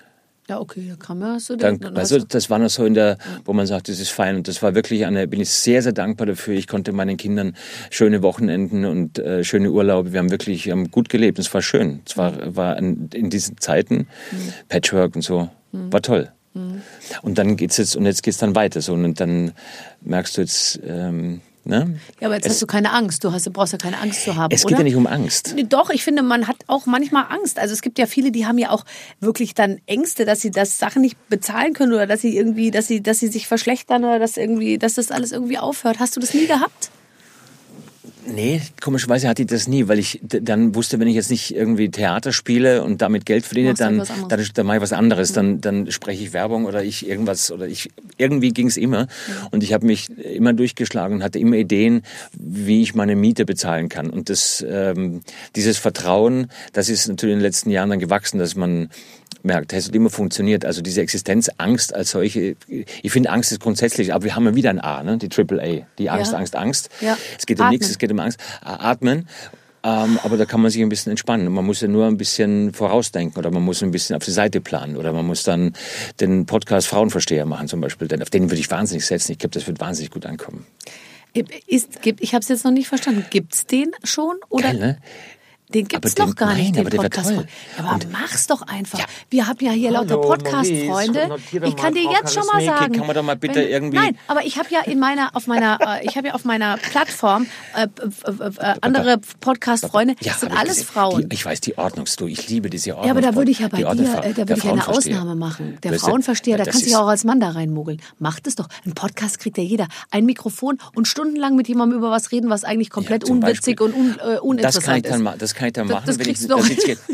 Ja, okay, da kann man so Dann, also, das war noch so wo man sagt, das ist fein. Und das war wirklich bin ich sehr, sehr dankbar dafür. Ich konnte meinen Kindern schöne Wochenenden und schöne Urlaube. Wir haben gut gelebt. Es war schön. Es war in diesen Zeiten Patchwork und so. War toll. Und dann jetzt geht's dann weiter so. Und dann merkst du jetzt, ne? Ja, aber jetzt hast du keine Angst. Du brauchst ja keine Angst zu haben, Es geht ja nicht um Angst. Doch, ich finde, man hat auch manchmal Angst. Also es gibt ja viele, die haben ja auch wirklich dann Ängste, dass sie Sachen nicht bezahlen können oder dass sie sich verschlechtern oder dass das alles irgendwie aufhört. Hast du das nie gehabt? Nee, komischerweise hatte ich das nie, weil ich dann wusste, wenn ich jetzt nicht irgendwie Theater spiele und damit Geld verdiene, dann mache ich was anderes. Dann spreche ich Werbung oder irgendwie ging es immer. Und ich habe mich immer durchgeschlagen und hatte immer Ideen, wie ich meine Miete bezahlen kann. Und dieses Vertrauen, das ist natürlich in den letzten Jahren dann gewachsen, dass man merkt, es hat immer funktioniert. Also diese Existenzangst als solche, ich finde Angst ist grundsätzlich, aber wir haben ja wieder ein A, ne? Die AAA, die Angst, Angst, Angst. Ja. Es geht um nichts, es geht um Angst. Atmen. Aber da kann man sich ein bisschen entspannen. Man muss ja nur ein bisschen vorausdenken oder man muss ein bisschen auf die Seite planen oder man muss dann den Podcast Frauenversteher machen zum Beispiel. Denn auf den würde ich wahnsinnig setzen. Ich glaube, das wird wahnsinnig gut ankommen. Ich habe es jetzt noch nicht verstanden. Gibt's den schon? Oder? Geil, ne? Den gibt's doch gar nicht, den Podcast. Ja, aber mach's doch einfach. Ja. Wir haben ja hier lauter Podcast-Freunde. Ich kann dir jetzt schon mal sagen. Kann man doch mal bitte irgendwie. Nein, aber ich habe ja auf meiner Plattform andere Podcast-Freunde. Ja, das sind alles Frauen. Ich weiß, die Ordnungst du. Ich liebe diese Ordnung. Ja, aber da würde ich ja bei dir, eine Ausnahme machen. Der Frauenversteher, da kannst du ja auch als Mann da reinmogeln. Macht es doch. Ein Podcast kriegt ja jeder. Ein Mikrofon und stundenlang mit jemandem über was reden, was eigentlich komplett unwitzig und uninteressant ist. Das kann ich dann machen, das wenn kriegst du doch.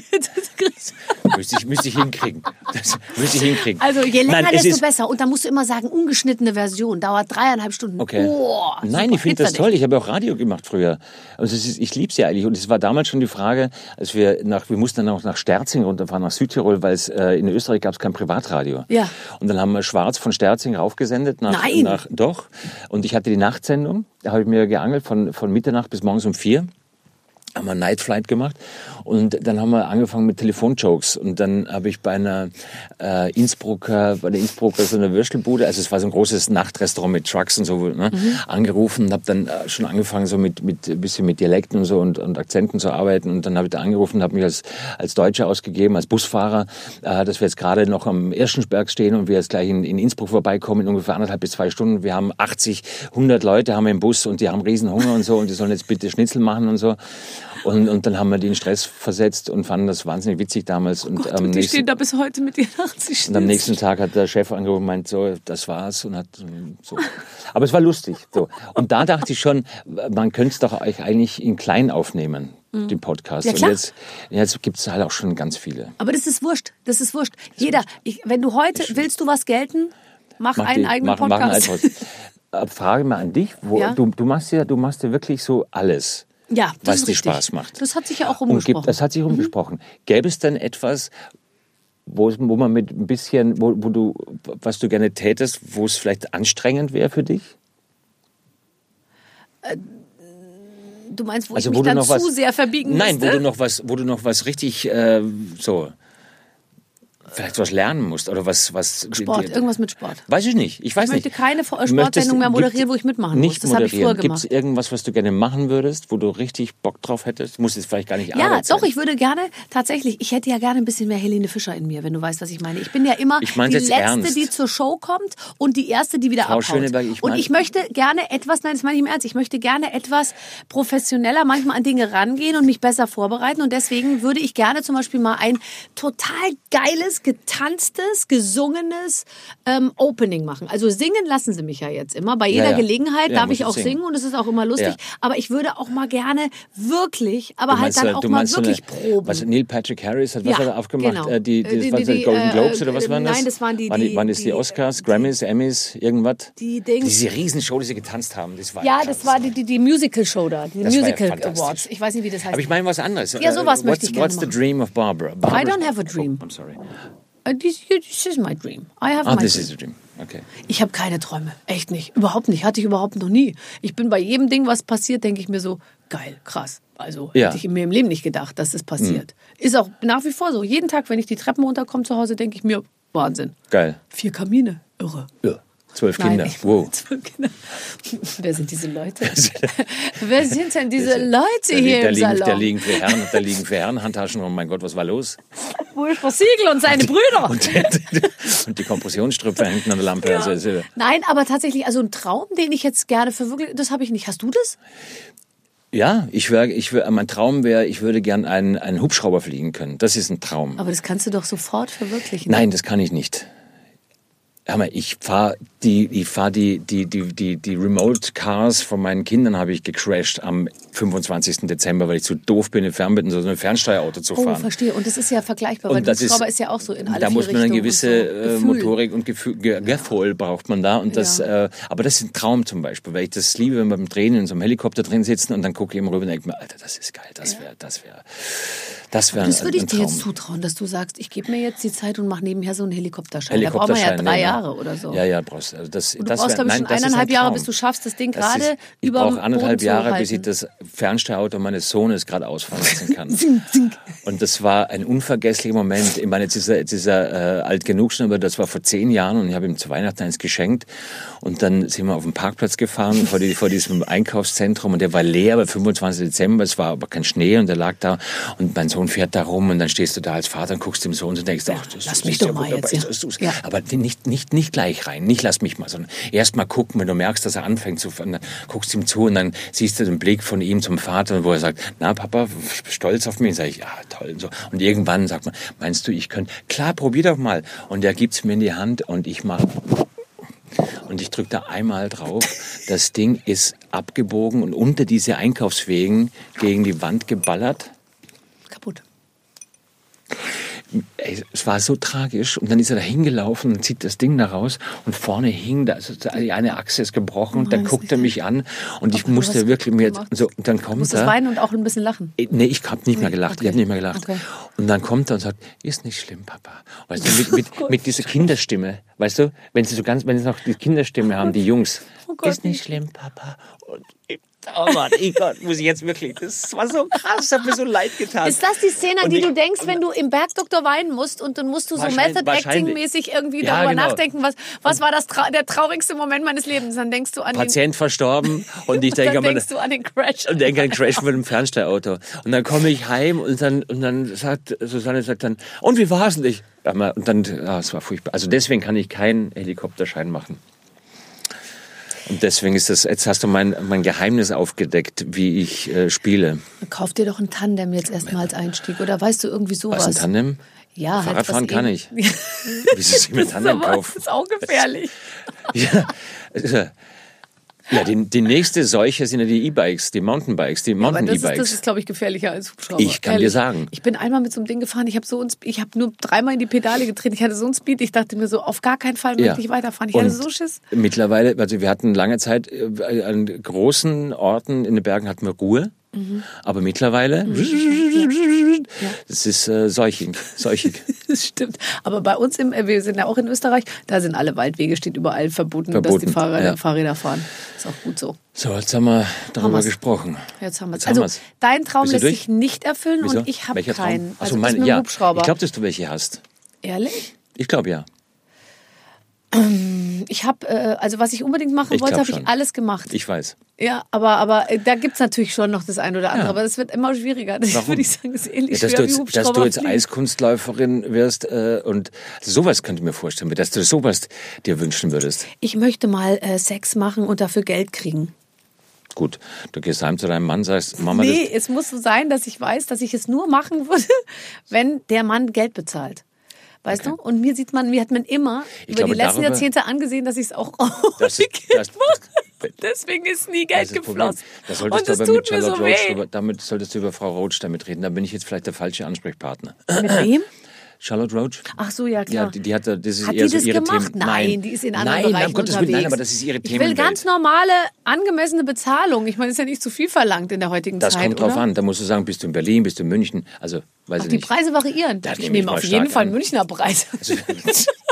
Müsste ich hinkriegen. Das müsste ich hinkriegen. Also je länger, desto besser. Und dann musst du immer sagen, ungeschnittene Version, dauert 3,5 Stunden. Okay. Nein, ich finde das toll. Ich habe auch Radio gemacht früher. Also ich liebe es ja eigentlich. Und es war damals schon die Frage, als wir mussten dann auch nach Sterzing runterfahren, nach Südtirol, weil es in Österreich gab es kein Privatradio. Ja. Und dann haben wir Schwarz von Sterzing raufgesendet. Doch. Und ich hatte die Nachtsendung. Da habe ich mir geangelt von Mitternacht bis morgens um 4. Haben wir Night Flight gemacht und dann haben wir angefangen mit Telefonjokes und dann habe ich bei der Innsbrucker so eine Würstelbude, also es war so ein großes Nachtrestaurant mit Trucks und so, ne, angerufen und habe dann schon angefangen so mit ein bisschen mit Dialekten und so und Akzenten zu arbeiten und dann habe ich da angerufen und habe mich als Deutscher ausgegeben, als Busfahrer, dass wir jetzt gerade noch am Irschensberg stehen und wir jetzt gleich in Innsbruck vorbeikommen in ungefähr 1,5 bis 2 Stunden. Wir haben 100 Leute haben wir im Bus und die haben riesen Hunger und so und die sollen jetzt bitte Schnitzel machen und so. Und dann haben wir die in Stress versetzt und fanden das wahnsinnig witzig damals. Und die stehen da bis heute mit ihren 80 Schnitzel. Und am nächsten Tag hat der Chef angerufen und meint, so, das war's. Und hat so. Aber es war lustig. So. Und da dachte ich schon, man könnte es doch eigentlich in klein aufnehmen, den Podcast. Ja, klar. Und jetzt gibt es halt auch schon ganz viele. Aber das ist wurscht. Jeder, wenn du heute, willst du was gelten, mach einen eigenen Podcast. Frage mal an dich, du machst ja wirklich so alles. Ja, was dir Spaß macht. Das hat sich ja auch rumgesprochen. Das hat sich rumgesprochen. Gäbe es denn etwas, wo man mit ein bisschen, was du gerne tätest, wo es vielleicht anstrengend wäre für dich? Du meinst, wo ich mich dann zu sehr verbiegen müsste? Nein, wo du noch was richtig vielleicht was lernen musst oder was Sport, irgendwas mit Sport. Weiß ich nicht. Ich möchte keine Sportsendung mehr moderieren, wo ich mitmachen muss. Das habe ich früher gemacht. Gibt es irgendwas, was du gerne machen würdest, wo du richtig Bock drauf hättest? Muss jetzt vielleicht gar nicht Arbeit sein. Ja, doch, ich würde gerne, tatsächlich, ich hätte ja gerne ein bisschen mehr Helene Fischer in mir, wenn du weißt, was ich meine. Ich bin ja immer die Letzte, die zur Show kommt und die Erste, die wieder Frau abhaut. Schöneberg, ich möchte gerne etwas, nein, das meine ich im Ernst, ich möchte gerne etwas professioneller manchmal an Dinge rangehen und mich besser vorbereiten und deswegen würde ich gerne zum Beispiel mal ein total geiles, getanztes, gesungenes Opening machen. Also singen lassen sie mich ja jetzt immer. Bei jeder Gelegenheit darf ich auch singen und es ist auch immer lustig. Ja. Aber ich würde auch mal gerne wirklich, aber halt dann auch mal wirklich proben. Was Neil Patrick Harris hat was hat er aufgemacht? Genau. Die Golden Globes oder was waren das? Nein, das waren waren das die Oscars, Grammys, Emmys, irgendwas? Diese Riesenshow, die sie getanzt haben. Das war das war die Musical-Show da. Die Musical Awards. Ich weiß nicht, wie das heißt. Aber ich meine was anderes. Ja, sowas möchte ich gerne machen. What's the dream of Barbara? I don't have a dream. I'm sorry. This is my dream. I have my this dream. is a dream. Okay. Ich habe keine Träume. Echt nicht. Überhaupt nicht. Hatte ich überhaupt noch nie. Ich bin bei jedem Ding, was passiert, denke ich mir so, geil, krass. Also hätte ich mir im Leben nicht gedacht, dass das passiert. Ist auch nach wie vor so. Jeden Tag, wenn ich die Treppen runterkomme zu Hause, denke ich mir, Wahnsinn. Geil. 4 Kamine. Irre. Ja. 12 Kinder. Nein, Wow. 12 Kinder. Wer sind diese Leute? Wer sind denn diese Leute hier im Salon? Da liegen für Herren Handtaschen. Oh mein Gott, was war los? Wolfgang Siegel und seine Brüder. Und die Kompressionsstrümpfe hinten an der Lampe. Ja. Also, Nein, aber tatsächlich, also ein Traum, den ich jetzt gerne verwirkliche, das habe ich nicht. Hast du das? ja, mein Traum wäre, ich würde gern einen Hubschrauber fliegen können. Das ist ein Traum. Aber das kannst du doch sofort verwirklichen. Nein, das kann ich nicht. Hör mal, ich fahre die Remote Cars von meinen Kindern habe ich gecrashed am 25. Dezember, weil ich zu doof bin, mit so einem Fernsteuerauto zu fahren. Oh, verstehe. Und das ist ja vergleichbar, weil ein Hubschrauber ist ja auch so in alle Da muss man eine gewisse so. Motorik und Gefühl braucht man da. Und das, aber das ist ein Traum zum Beispiel, weil ich das liebe, wenn wir beim Drehen in so einem Helikopter drin sitzen und dann gucke ich immer rüber und denke mir, Alter, das ist geil, das wäre Das ein würde ich dir Traum. jetzt zutrauen, dass du sagst, ich gebe mir jetzt die Zeit und mache nebenher so einen Helikopterschein. Da braucht man ja 3 Jahre oder so. Ja, brauchst du. Also du brauchst, glaube ich, schon 1,5 Jahre, bis du schaffst, das Ding gerade ich über brauche 1,5 Jahre, halten. bis ich das Fernsteuerauto meines Sohnes gerade ausfahren lassen kann. Und das war ein unvergesslicher Moment. Ich meine, jetzt ist er alt genug schon, aber das war vor 10 Jahren und ich habe ihm zu Weihnachten eins geschenkt. Und dann sind wir auf den Parkplatz gefahren vor diesem Einkaufszentrum und der war leer, aber 25. Dezember, es war aber kein Schnee und der lag da und mein Sohn fährt da rum und dann stehst du da als Vater und guckst dem Sohn und denkst, ach, lass mich doch mal jetzt. Ja. Aber nicht gleich rein, nicht lass mich mal, sondern erst mal gucken, wenn du merkst, dass er anfängt zu fahren, dann guckst du ihm zu und dann siehst du den Blick von ihm zum Vater, wo er sagt, na Papa, stolz auf mich. Sag ich, ja toll. Und so. Und irgendwann sagt man, meinst du, ich könnte, klar, probier doch mal. Und er gibt's mir in die Hand und ich mache und ich drücke da einmal drauf. Das Ding ist abgebogen und unter diese Einkaufswegen gegen die Wand geballert. Kaputt. Ey, es war so tragisch und dann ist er da hingelaufen und zieht das Ding da raus und vorne hing da, also die eine Achse ist gebrochen und dann guckt er mich an und ich musste wirklich mir so, und dann kommt er. Du weinen und auch ein bisschen lachen? Nee, ich habe nicht mehr gelacht, okay. Ich habe nicht mehr gelacht. Okay. Und dann kommt er und sagt, ist nicht schlimm, Papa. Weißt du, mit dieser Kinderstimme, weißt du, wenn sie noch die Kinderstimme haben, die Jungs, ist nicht schlimm, Papa. Und oh Mann, Gott, muss ich jetzt wirklich, das war so krass, das hat mir so leid getan. Ist das die Szene, an die du denkst, wenn du im Bergdoktor weinen musst und dann musst du so Method-Acting-mäßig irgendwie darüber nachdenken, was war der traurigste Moment meines Lebens? Dann denkst du an Patient verstorben und ich denke du an den Crash. Und denke an den Crash mit dem Fernsteuerauto. Und dann komme ich heim und dann sagt Susanne, und wie war es nicht? Und dann, es war furchtbar. Also deswegen kann ich keinen Helikopterschein machen. Und deswegen ist das, jetzt hast du mein Geheimnis aufgedeckt, wie ich spiele. Kauf dir doch ein Tandem jetzt erstmal als Einstieg. Oder weißt du irgendwie sowas? Was, ein Tandem? Ja, Fahrradfahren kann ich. Wieso soll ich mit Tandem kaufen? Das ist auch gefährlich. Ja, die nächste Seuche sind ja die E-Bikes, die Mountainbikes, die Mountain-E-Bikes. Das ist, glaube ich, gefährlicher als Hubschrauber. Ich kann dir sagen. Ich bin einmal mit so einem Ding gefahren, ich habe nur 3-mal in die Pedale getreten. Ich hatte so einen Speed, ich dachte mir so, auf gar keinen Fall möchte ich weiterfahren. Ich hatte so Schiss. Mittlerweile, also wir hatten lange Zeit, an großen Orten in den Bergen hatten wir Ruhe. Aber mittlerweile, das ist seuchig. Das stimmt. Aber bei uns, wir sind ja auch in Österreich, da sind alle Waldwege, steht überall verboten. Dass die Fahrräder fahren. Ist auch gut so. So, jetzt haben wir darüber gesprochen. Jetzt haben wir es. Also, dein Traum lässt sich nicht erfüllen. Wieso? Und ich habe keinen. Also mit einem Hubschrauber. Ich glaube, dass du welche hast. Ehrlich? Ich glaube, ja. Ich habe, also was ich unbedingt machen wollte, habe ich alles gemacht. Ich weiß. Ja, aber da gibt's natürlich schon noch das eine oder andere, aber das wird immer schwieriger. Das würde ich sagen, ist ähnlich schwer wie Hubschrauber. Dass du jetzt Eiskunstläuferin wirst und sowas könnte ich mir vorstellen, dass du sowas dir wünschen würdest. Ich möchte mal Sex machen und dafür Geld kriegen. Gut, du gehst heim zu deinem Mann, sagst, Mama... Nee, es muss so sein, dass ich weiß, dass ich es nur machen würde, wenn der Mann Geld bezahlt. Weißt du? Und mir hat man immer über die letzten Jahrzehnte angesehen, dass ich es auch ohne Geld mache. Deswegen ist nie Geld geflossen. Und das tut mir so weh. Damit solltest du über Frau Roach damit reden. Da bin ich jetzt vielleicht der falsche Ansprechpartner. Mit wem? Charlotte Roach. Ach so, ja klar. Ja, die hat das ist hat eher die das so ihre gemacht? Themen. Nein, die ist in anderen Bereichen unterwegs. Nein, aber das ist ihre Themenwelt. Ich will ganz normale, angemessene Bezahlung. Ich meine, das ist ja nicht zu viel verlangt in der heutigen Zeit, Das kommt drauf an. Da musst du sagen, bist du in Berlin, bist du in München. Also, weiß ich nicht. Die Preise variieren. Ich nehme auf jeden Fall Münchner Preise.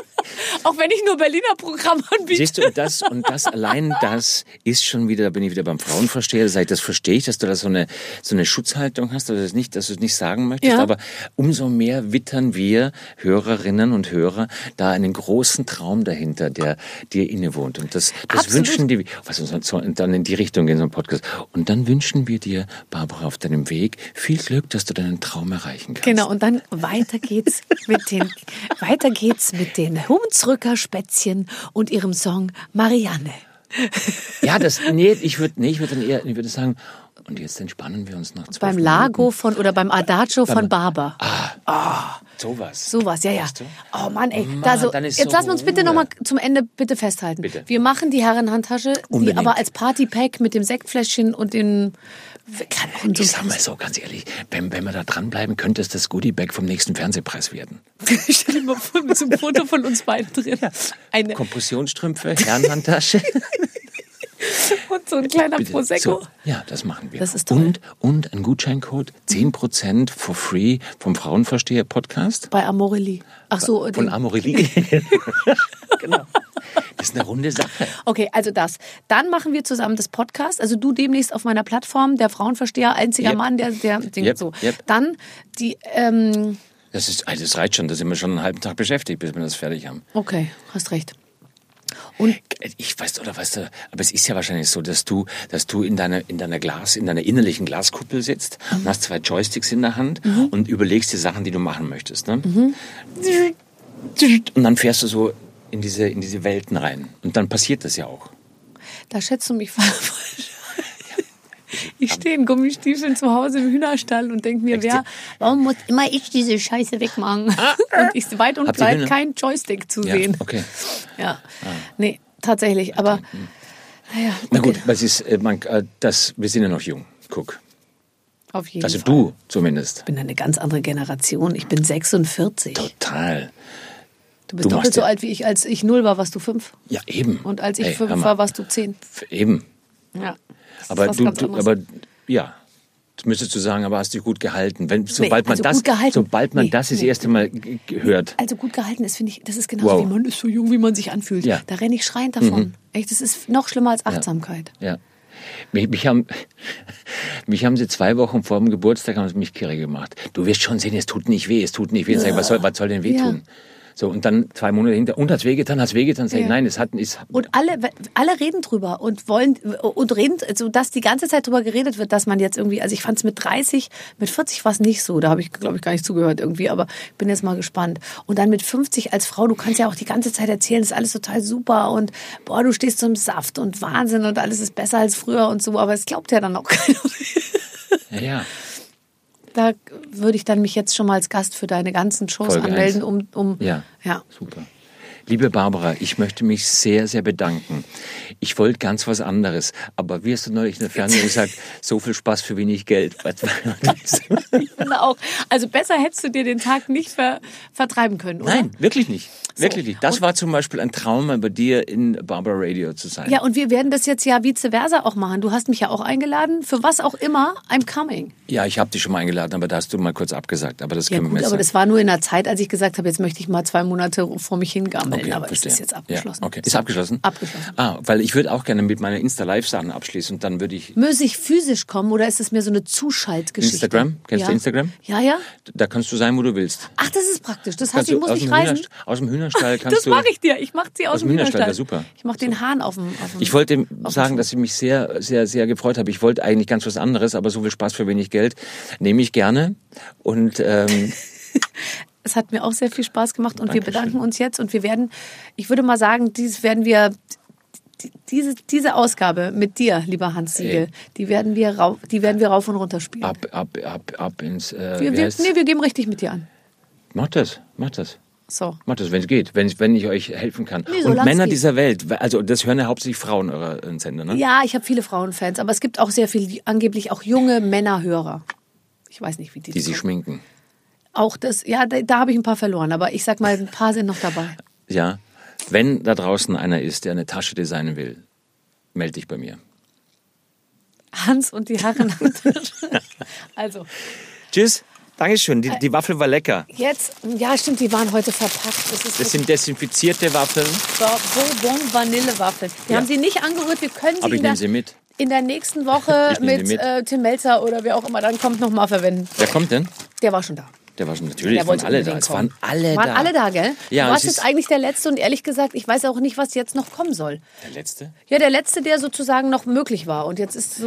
Auch wenn ich nur Berliner Programm anbiete. Siehst du, und das allein das ist schon wieder, da bin ich wieder beim Frauenversteher, das verstehe ich, dass du da so eine Schutzhaltung hast, dass du es nicht sagen möchtest, aber umso mehr wittern wir Hörerinnen und Hörer da einen großen Traum dahinter, der dir innewohnt. Und das wünschen die, dann in die Richtung gehen, so ein Podcast. Und dann wünschen wir dir, Barbara, auf deinem Weg viel Glück, dass du deinen Traum erreichen kannst. Genau, und dann weiter geht's mit den Hunsrücker-Spätzchen und ihrem Song Marianne. Ja, ich würde sagen, und jetzt entspannen wir uns noch 12 Beim Minuten. Lago oder beim Adagio von Barber. Sowas. Ja. Weißt du? Oh Mann, ey. Dann ist Jetzt so lassen wir uns bitte Ruhe. nochmal zum Ende bitte festhalten. Bitte. Wir machen die Herrenhandtasche, die Unbedingt. aber als Partypack mit dem Sektfläschchen und den... Ich sag mal so, ganz ehrlich, wenn wir da dranbleiben, könnte es das Goodiebag vom nächsten Fernsehpreis werden. Stell dir mal vor, mit so einem Foto von uns beiden drin. Eine Kompressionsstrümpfe, Herrenhandtasche. und so ein kleiner Bitte. Prosecco. So, ja, das machen wir. Das ist toll. Und ein Gutscheincode, 10% for free vom Frauenversteher-Podcast. Bei Amorelli. Ach so. Von Amorelli. Genau. Das ist eine runde Sache. Okay, also das. Dann machen wir zusammen das Podcast. Also du demnächst auf meiner Plattform, der Frauenversteher, einziger Yep. Mann, der Ding so. Yep. Dann die, Das reicht schon, da sind wir schon einen halben Tag beschäftigt, bis wir das fertig haben. okay, hast recht. Und Ich weißt du, aber es ist ja wahrscheinlich so, dass du in deiner innerlichen Glaskuppel sitzt und hast 2 Joysticks in der Hand und überlegst dir Sachen, die du machen möchtest, ne? Und dann fährst du so in diese Welten rein. Und dann passiert das ja auch. da schätzt du mich falsch. Ich stehe in Gummistiefeln zu Hause im Hühnerstall und denke mir, warum muss immer ich diese Scheiße wegmachen? Und ich weit und Habt ihr breit Hühner? kein Joystick zu Ja, sehen. okay. Ja, nee, tatsächlich. Aber naja, Na okay. gut, was ist, wir sind ja noch jung. Guck. Auf jeden Also Fall. du zumindest. Ich bin eine ganz andere Generation. Ich bin 46. Total. Du bist Du doppelt machst so ja- alt wie ich. Als ich 0 war, warst du 5. Ja, eben. Und als ich Hey, 5 hör mal. war, warst du 10. Eben. Ja. Das ist Aber was ganz anderes. das müsstest du sagen, aber hast dich gut gehalten. Sobald man also gut gehalten. das erste Mal hört. Also gut gehalten ist, finde ich, das ist genauso Wow. wie man ist so jung, wie man sich anfühlt. Ja. Da renne ich schreiend davon. Echt, das ist noch schlimmer als Achtsamkeit. Ja. Mich haben sie 2 Wochen vor dem Geburtstag haben sie mich kirre gemacht. Du wirst schon sehen, es tut nicht weh. Sag ich, was soll denn weh tun? So, und dann 2 Monate hinter, und hat's wehgetan? Sag ich, nein, es hat nicht. Und alle reden drüber und reden, so dass die ganze Zeit drüber geredet wird, dass man jetzt irgendwie, also ich fand es mit 30, mit 40 war es nicht so, da habe ich, glaube ich, gar nicht zugehört irgendwie, aber ich bin jetzt mal gespannt. Und dann mit 50 als Frau, du kannst ja auch die ganze Zeit erzählen, das ist alles total super und boah, du stehst zum Saft und Wahnsinn und alles ist besser als früher und so, aber es glaubt ja dann auch keiner. Ja. Da würde ich dann mich jetzt schon mal als Gast für deine ganzen Shows Folge anmelden, Ja. ja. Super. Liebe Barbara, ich möchte mich sehr, sehr bedanken. Ich wollte ganz was anderes, aber wie hast du neulich in der Fernsehen gesagt, so viel Spaß für wenig Geld. Ich finde auch. Also besser hättest du dir den Tag nicht vertreiben können, oder? Nein, wirklich nicht. So. Wirklich nicht. Das war zum Beispiel ein Traum, mal bei dir in Barbara Radio zu sein. Ja, und wir werden das jetzt ja vice versa auch machen. Du hast mich ja auch eingeladen. Für was auch immer, I'm coming. Ja, ich habe dich schon mal eingeladen, aber da hast du mal kurz abgesagt. Aber das Ja können wir gut, jetzt aber das war nur in der Zeit, als ich gesagt habe, jetzt möchte ich mal 2 Monate vor mich hingammeln. Okay, aber verstehe. das ist jetzt abgeschlossen. Ja, okay. Ist abgeschlossen? Abgeschlossen. Weil ich würde auch gerne mit meiner Insta-Live-Sachen abschließen und dann würde ich... Muss ich physisch kommen oder ist es mir so eine Zuschaltgeschichte? Instagram? Kennst du Instagram? Ja, ja. Da kannst du sein, wo du willst. Ach, das ist praktisch. Das heißt, Kannst ich du muss aus nicht dem reisen. Aus dem Hühnerstall kannst Das du... mache ich dir. Ich mache sie aus dem Hühnerstall. Ja, super. Ich mache den Hahn auf dem Ich wollte sagen, dass ich mich sehr, sehr, sehr gefreut habe. Ich wollte eigentlich ganz was anderes, aber so viel Spaß für wenig Geld nehme ich gerne. Und Es hat mir auch sehr viel Spaß gemacht und wir Dankeschön. bedanken uns jetzt und wir werden, ich würde mal sagen, diese Ausgabe mit dir, lieber Hans Siegel, die werden wir rauf und runter spielen. ab ins... Wir geben richtig mit dir an. Mach das. So. Macht das, wenn es geht, wenn ich euch helfen kann. Nee, und solange Männer es geht. dieser Welt, also das hören ja hauptsächlich Frauen euren Sender, ne? Ja, ich habe viele Frauenfans, aber es gibt auch sehr viele, angeblich auch junge Männerhörer. Ich weiß nicht, wie die Die sich kommen. schminken. Auch das, ja, da habe ich ein paar verloren, aber ich sag mal, ein paar sind noch dabei. Ja, wenn da draußen einer ist, der eine Tasche designen will, melde dich bei mir. Hans und die Herren. Also, Tschüss. Dankeschön, die Waffel war lecker. Jetzt, ja stimmt, die waren heute verpackt. Das sind desinfizierte Waffeln. Bourbon Vanillewaffeln. Wir haben sie nicht angerührt, wir können sie Aber ich nehme sie mit. In der nächsten Woche mit Tim Melzer oder wer auch immer dann kommt, nochmal verwenden. Wer kommt denn? Der war schon da. Der war schon, natürlich, es waren alle da. Es waren alle da. Waren alle da, gell? Ja, du warst jetzt eigentlich der Letzte und ehrlich gesagt, ich weiß auch nicht, was jetzt noch kommen soll. Der Letzte? Ja, der Letzte, der sozusagen noch möglich war. Und jetzt ist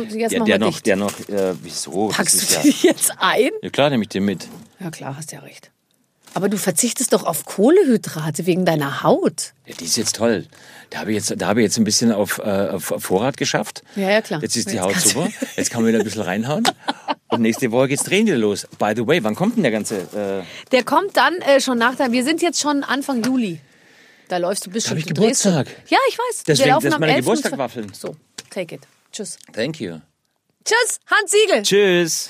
wieso? Packst du dich jetzt ein? Ja klar, nehme ich den mit. Ja klar, hast ja recht. Aber du verzichtest doch auf Kohlehydrate wegen deiner Haut. Ja, die ist jetzt toll. Da habe ich jetzt ein bisschen auf Vorrat geschafft. Ja, klar. Jetzt ist die Haut super. Jetzt kann man wieder ein bisschen reinhauen. Und nächste Woche geht's Drehen wieder los. By the way, wann kommt denn der ganze... Der kommt dann schon nach der... Wir sind jetzt schon Anfang Juli. Da läufst du bis schon... Da habe ich Geburtstag. Ja, ich weiß. Deswegen, das sind meine Geburtstagwaffeln. So, take it. Tschüss. Thank you. Tschüss, Hans Siegel. Tschüss.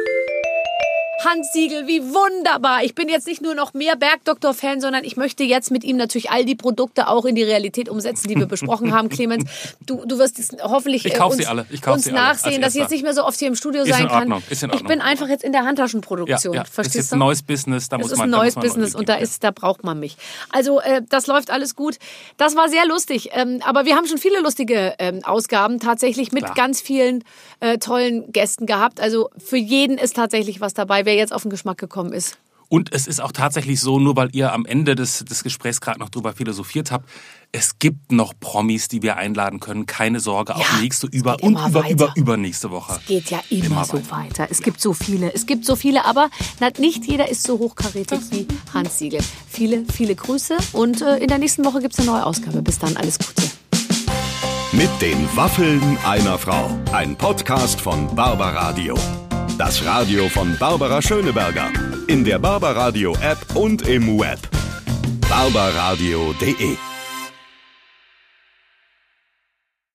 Hans Siegel, wie wunderbar. Ich bin jetzt nicht nur noch mehr Bergdoktor-Fan, sondern ich möchte jetzt mit ihm natürlich all die Produkte auch in die Realität umsetzen, die wir besprochen haben, Clemens. Du wirst es hoffentlich uns nachsehen, dass ich jetzt nicht mehr so oft hier im Studio sein kann. Ist in Ordnung. Ich bin einfach jetzt in der Handtaschenproduktion. Ja, Verstehst ist jetzt du? ein neues Business. Das ist ein neues Business und da braucht man mich. Also das läuft alles gut. Das war sehr lustig. Aber wir haben schon viele lustige Ausgaben tatsächlich mit ganz vielen tollen Gästen gehabt. Also für jeden ist tatsächlich was dabei, wer jetzt auf den Geschmack gekommen ist. Und es ist auch tatsächlich so, nur weil ihr am Ende des Gesprächs gerade noch drüber philosophiert habt, es gibt noch Promis, die wir einladen können. Keine Sorge, auch nächste übernächste Woche. Es geht ja immer so weiter. Es gibt so viele, aber nicht jeder ist so hochkarätig wie Hans Siegel. Viele, viele Grüße und in der nächsten Woche gibt es eine neue Ausgabe. Bis dann, alles Gute. Mit den Waffeln einer Frau. Ein Podcast von Barbaradio. Das Radio von Barbara Schöneberger. In der Barbaradio App und im Web. barbaradio.de